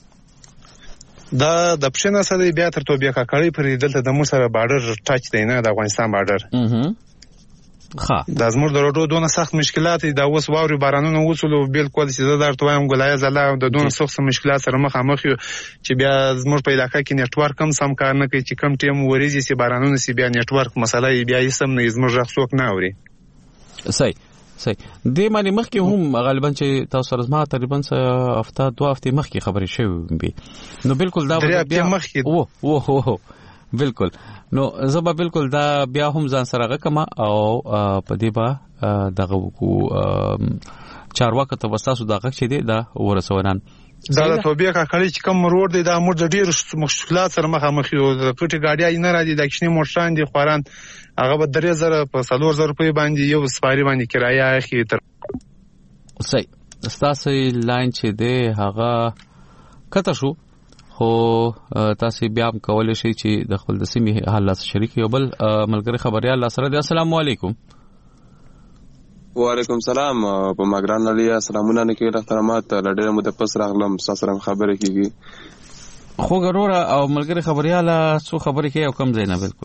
دا د پښنه سره بیا تر توبې کا کړی پر دلته د مو سره بارډر ټاچ دی نه د افغانستان بارډر. اها ها دا زموږ د روډو دونه سخت مشکلات دي. دا اوس واوري بارانونو وڅولو بالکل چې زه درته وایم ګلای زلا د دونه سخت مشکلات سره مخامخ یو چې بیا زموږ په علاقې کې نتورک هم سم کار نه کوي چې کم ټیم وريږي چې بارانونو سي بیا نتورک مسله بیا یې سم نه زموږ څوک نه اوري. صحیح صحیح دې معنی مخکې هم غالبا چې تاسو سره ما تقریبا هفته دوه هفته مخکې خبرې شوې وي نو بالکل دا بیا مخکې او او بالکل نو زبا بالکل دا بیا هم ځان سره غکما او په دې با دغه کو چارواکه ته وستاسو دغه چې دی دا ورسونان دا د توبې کا کړی چې کوم روډ دی دا موږ ډیر مشکلات سره مخامخ یو پټي ګاډي نه راځي د کښنی موټران دي خوران هغه به درې زره په څلور زره روپۍ باندې یو سپاری باندې کرایه اخی تر صحیح تاسو لاین چې دی هغه کته شو خو تاسو بیا هم کولای شئ چې د خپل د سیمې حالات شریک یو بل ملګری خبريال سره دی. السلام علیکم. وعلیکم السلام په ماګران علي سلامونه نه کېږي احترامات لډېر مو د پس راغلم تاسو سره خبرې کیږي خو ګرورا او ملګری خبريال څو خبرې کوي او کم زینه بالکل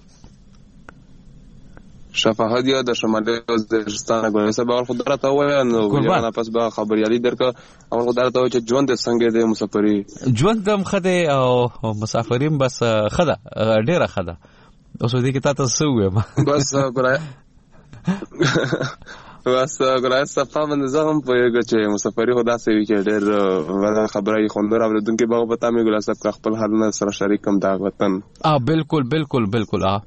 شفاهدیه د شمالي وزیرستان غوړې سبا خدای ته وای نو نه پس به خبريالي درکه او خدای ته چې ژوند څنګه دی مسافري ژوند دم خده او مسافرین بس خده ډیره خده اوس دې کې تاسو سوې ما بس ګرای بس ګرای صفه من زغم په یوه چې مسافري خدا سوي کې ډېر ولا خبري خوندره اوردونکو به پتا مې ګل صاحب خپل حال نه سره شریکم دا وطن اه بالکل بالکل بالکل اه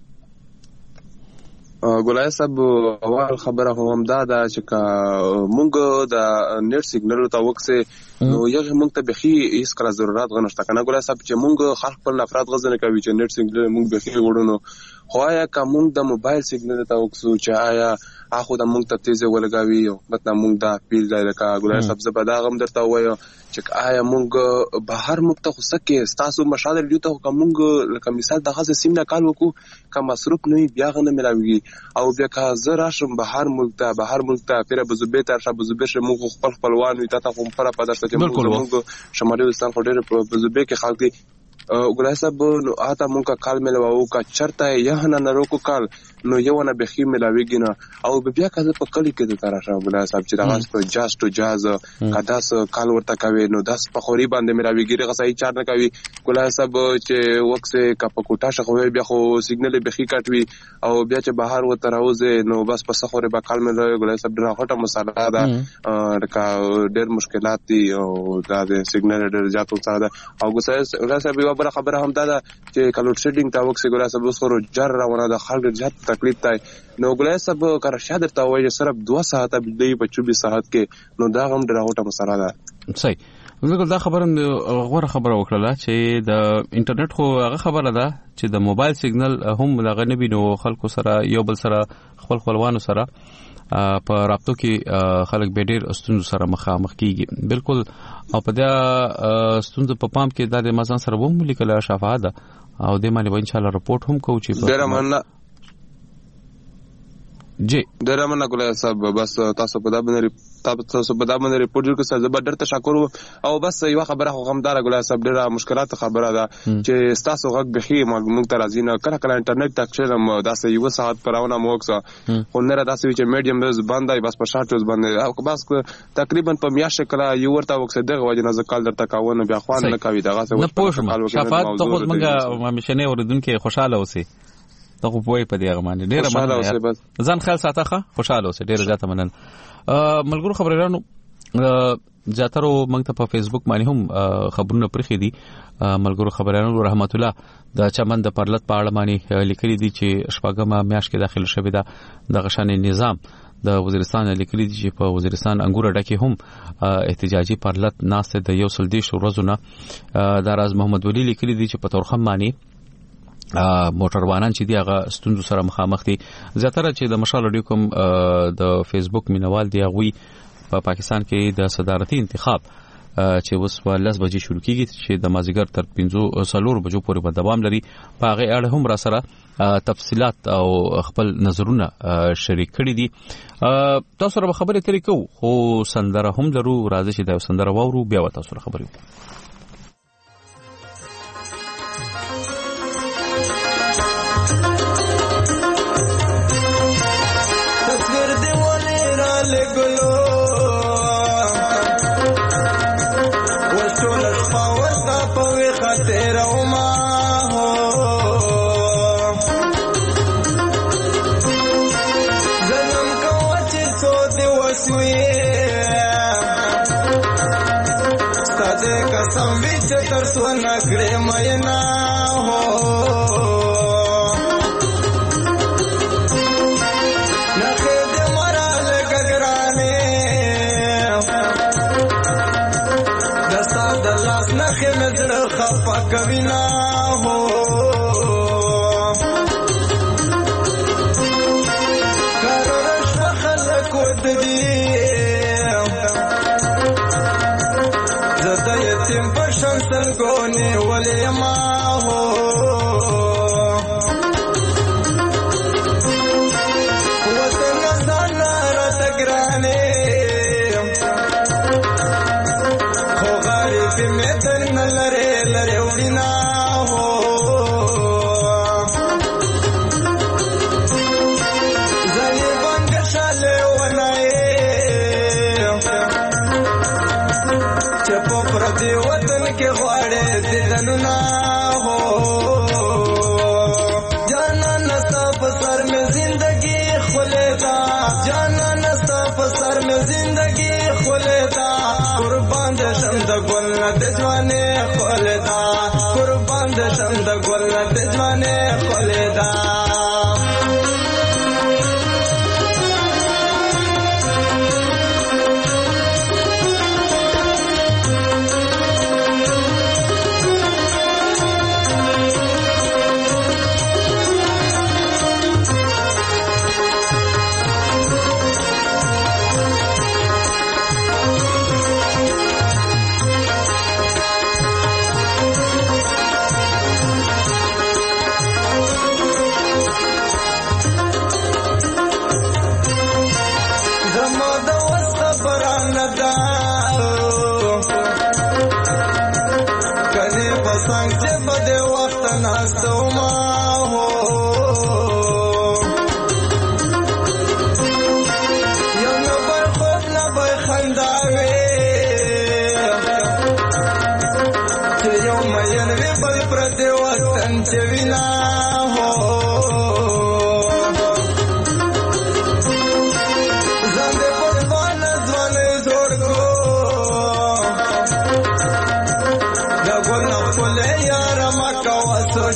ګلای صاحب اول خبره هم دا دا چې کا مونږ د نیټ سیګنل ته وکسه نو یغه مونږ ته بخي هیڅ کله ضرورت غنښت کنه ګلای صاحب چې مونږ خلک په افراد غزنه کوي چې نیټ سیګنل مونږ بخي وړونو خو آیا کا مونږ د موبایل سیګنل ته وکسو چې آیا اخو د مونږ ته تیز ولګاوي او متنه مونږ دا پیل ځای کا ګلای صاحب زبدا غم درته وایو چې آیا مونږ بهر مونږ ته خصکه تاسو مشاهده لیدو ته کومګ لکه مثال د غزه سیم نه کال وکړو کا مصرف نه بیا غنه ملاوي او بیا کا زرا شم بهر ملک ته بهر ملک ته پیر بزوبه تر شب بزوبه شه مونږ خپل خپلوان وي ته کوم پر په درته مونږ شمالي وستان خډره بزوبه کې خلک ګلای صاحب نو اته مونږه کال ملواو کا چرته یه نه نروکو کال نو یو نه بخي ملاويږي نه او بیا کله په کلی کې د تراشه ګلای صاحب چې راځ ته جاز ټو جاز کداس کال ورته کوي نو داس په خوري باندې ملاويږي غسای چار نه کوي ګلای صاحب چې وکسه کا په کوټه شخوي بیا خو سیګنل بخي کټوي او بیا چې بهر وته راوځي نو بس په سخوره به کال ملوي ګلای صاحب راغټه مساله ده کا ډېر مشکلات دي او دا د سیګنل ډېر زیاتو سره او ګلای صاحب یو بل خبره هم دا چې کلوډ شیډینګ تا وکسه ګولای صاحب اوس خو جر راونه د خلک جهت تکلیف تای نو ګولای صاحب کار شاده تا وایي صرف دوه ساعته بجلی په چوبیس ساعت کې نو دا هم دراوټه مسله ده. صحیح. زه دا خبره غوړه خبره وکړه چې د انټرنیټ خو هغه خبره ده چې د موبایل سیګنل هم دغه نه بینو خلکو سره یو بل سره خپل خپلوانو سره په رابطو کې خلک به ډېر ستونزو سره مخامخ کیږي. بالکل او په دا ستونزو په پام کې د مزان سره ووم لیکل شفاعت ده او د باندې ان شاء الله رپورټ هم کوو چې ډېر مننه جی ډېر مننه ګولای صاحب بس تاسو په دا باندې تاسو په دا باندې ریپورټ جوړ کړئ زه به ډېر تشکر او بس یو خبره خو غمدار ګولای صاحب ډېر مشکلات خبره ده چې تاسو غږ بخي موږ ته راځي نه کله کله انټرنیټ تک شرم داسې یو ساعت پراونه موکسه خو نه را داسې چې میډیم بز باندې بس په شارټ وز باندې او بس تقریبا په میاشت کله یو ورته وکسه دغه وجه نه زکال درته کاونه بیا خوان نه کوي دغه څه نه پوښتنه شفاعت ته خو موږ همیشه اوریدونکو خوشاله اوسئ ته خو پوي په دې غمانه ډېر مننه ځان خیال ساتخه خوشاله اوسئ ډېر زیاته مننه ملګرو خبريالانو زیاتره موږ ته په فیسبوک باندې هم خبرونه پرخې دي ملګرو خبريالانو رحمت الله د چمن د پرلط په اړه باندې لیکلي دي چې شپږمه میاشت کې داخل شوی دا د غشن نظام د وزیرستان لیکلي دي چې په وزیرستان انګور ډکه هم احتجاجي پرلط ناسته د یو سل دیش ورځونه د راز محمد ولی لیکلي دي چې په تورخم باندې موټروانان چې دی هغه ستونزو سره مخامخ دي. زیاتره چې د مشال رادیو کوم د فیسبوک مینوال دی غوي په پاکستان کې د صدارتي انتخاب چې اوس په لس بجې شروع کیږي چې د مازیګر تر پنځو سلور بجو پورې به دوام لري. په هغه اړه هم را سره تفصيلات او خپل نظرونه شریک کړي دي. تاسو سره خبرې ترې کوو خو سندره هم درو راځي چې دا سندره وورو بیا تاسو سره خبرې Kasa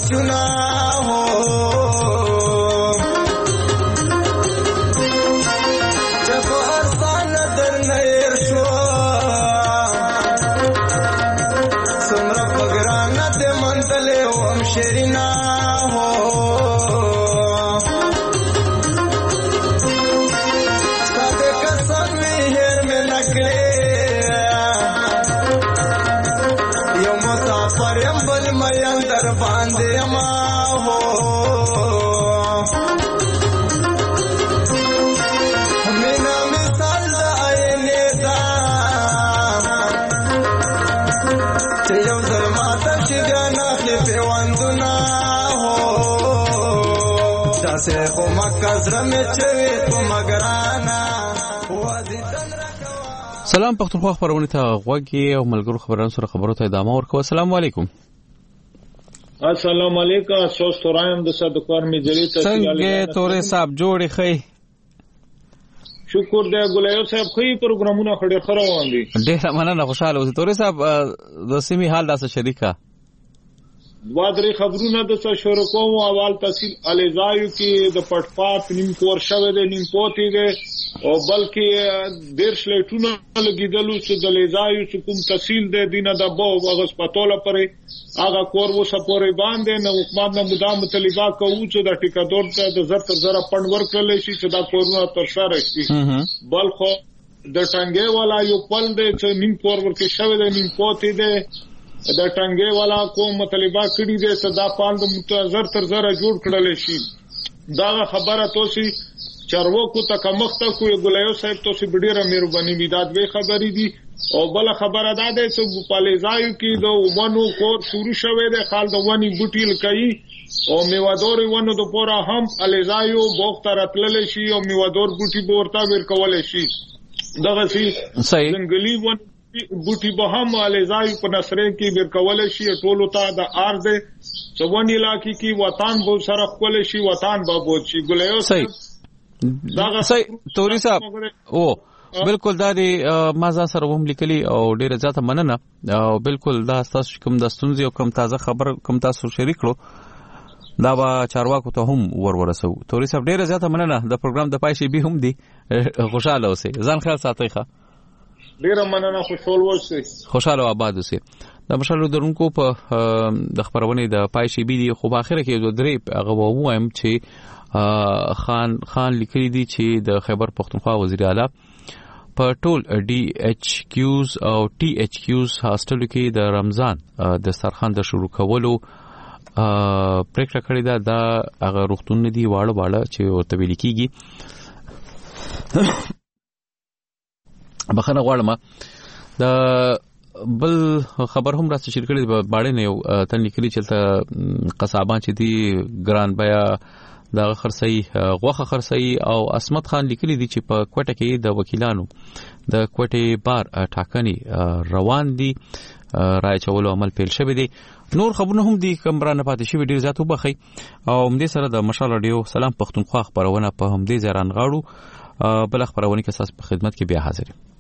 بچونا هو چپو ارسان در نیر شو سمرا پگرانا دے منتلے وم شرینا ہو سادے قسم ہیر میں نکلے یو مسافر یم بل میم در باندے ما ہو مینا مثال دائے نیتا یو ظلماتا شگانا خیف واندنا ہو داسے خو مکہ زرمی چوی تو مگرانا سلام پښتونخوا خبرونه ته غوږی او ملګرو خبرانو سره خبرو ته ادامه ورکوم. السلام علیکم. السلام علیکم. سوس تورایم د صدقور می جری ته څنګه تورې صاحب جوړې خې؟ شکر دې ګلایو صاحب خې پروګرامونه خړې خروان دي. ډېر مننه خوشاله اوسې تورې صاحب د سیمې حال داسه شریکا. دوا درې خبرونه د څه شروع کوم. اول تحصیل الیزایو کې د پټپات نیم کور شوه د نیم پوتې ده او بلکې ډېر شلیټونه لګیدلو چې د لیزایو چې کوم تحصیل ده دینه د بو هغه سپټوله پرې هغه کور وسه پورې باندې نو حکومت نه مدام مطالبه کوي چې د ټیکادور ته د زر تر زر پند ورکړل شي چې دا کورونه تر سره شي. بلخو د ټنګي والا یو پل ده چې نیم کور ورکې شوه د نیم پوتې ده د ټنګي والا کوم مطالبه کړی ده چې دا پاند متزر تر زر جوړ کړل شي. دا خبره توسي چارواکو ته کمخته کوی ګلایو صاحب توسي ډیره مهرباني میداد به خبرې دي او بل خبره ده چې په لیزایو کې د ونو کور شروع شوه د خال د ونی بوټي لکای او میوادور ونو د پورا هم لیزایو بوخت راتلل شي او میوادور بوټي ورته ورکول شي. دغه سي څنګهلی ون بوټي به هم لیزایو په نصرې کې ورکول شي ټولو ته د ارض څونی علاقې کې وطن بو سره خپل شي وطن به بوت شي. ګلایو صاحب داغه صحیح توري صاحب او بالکل دا دی ما ځا سره هم لیکلي او ډیره زیاته مننه او بالکل دا تاسو کوم د ستونزې او کوم تازه خبر کوم تاسو شریک کړو دا با چارواکو ته هم ور ورسو. توري صاحب ډیره زیاته مننه د پروګرام د پایشي به هم دی خوشاله اوسئ ځان خیال ساتئ ښه ډیره مننه خوشاله اوسئ خوشاله آباد اوسئ. د مشالو درونکو په د خبرونه د پایشي بي دي خو په اخر کې دوه درې هغه وایم چې خان خان لیکلي دي چې د خیبر پختونخوا وزیر اعلی په ټول ډي ایچ کیوز او ټي ایچ کیوز هاستل کې د رمضان د دسترخوان د شروع کولو پریکړه کړې ده. دا هغه روغتون دي واړه واړه چې ورته ویل کېږي. بخنه غواړم د بل خبر هم راځي چې کړي باندې نه یو تن لیکلي چې قصابان چې دي ګران بیا دا خرڅي غوخه خرڅي او اسمت خان لیکلي دي چې په کوټه کې د وکیلانو د کوټه بار ټاکني روان دي رای چولو عمل پیل شوی دی. نور خبرونه هم دي کمرانه پاتې شي ډیر زیات وبخي او همدې سره د مشال رادیو سلام پښتونخوا خبرونه په همدې ځران غاړو بل خبرونه کې اساس په خدمت کې بیا حاضر یم.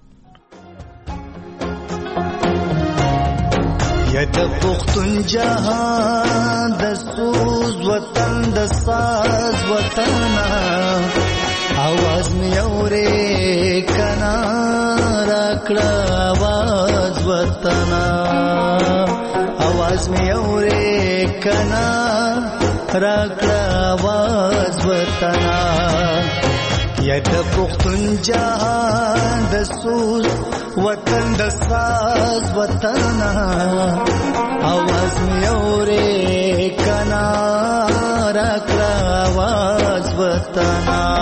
یا د پختون جهان د سوز وطن د ساز وطن आवाज می اورې کنا راکړه आवाज وطن आवाज می اورې کنا راکړه आवाज وطن یا د پختون جهان د سوز وطن د ساز وطن आवाज می اورې کنا راکړه आवाज وطن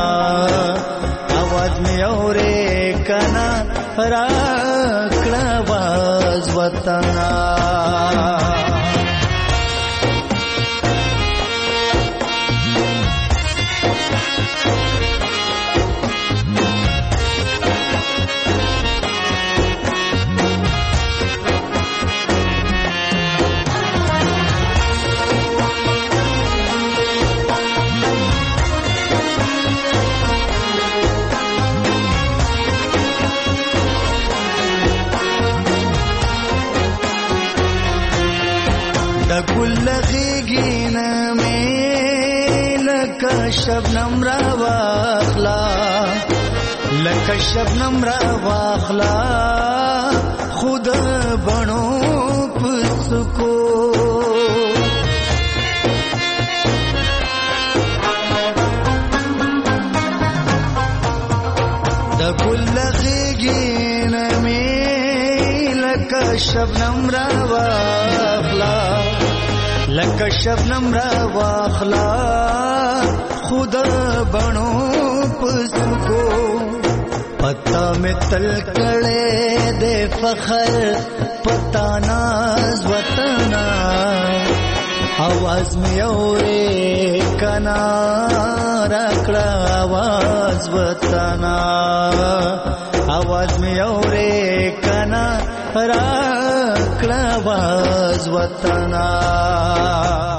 आवाज می اورې کنا راکړه आवाज وطن. لکه شبنم را واخلا لکه شبنم را واخلا خود بڼو پسکو د ګل غېږې نه مې لکه شبنم را واخلا لکه شبنم را واخلا خود بڼو پسکو پتا میں تل کڑے دے فخر پتا ناز وطنا آواز میں اورے کنا رکڑا آواز وطنا آواز میں اورے کنا رکڑا آواز وطنا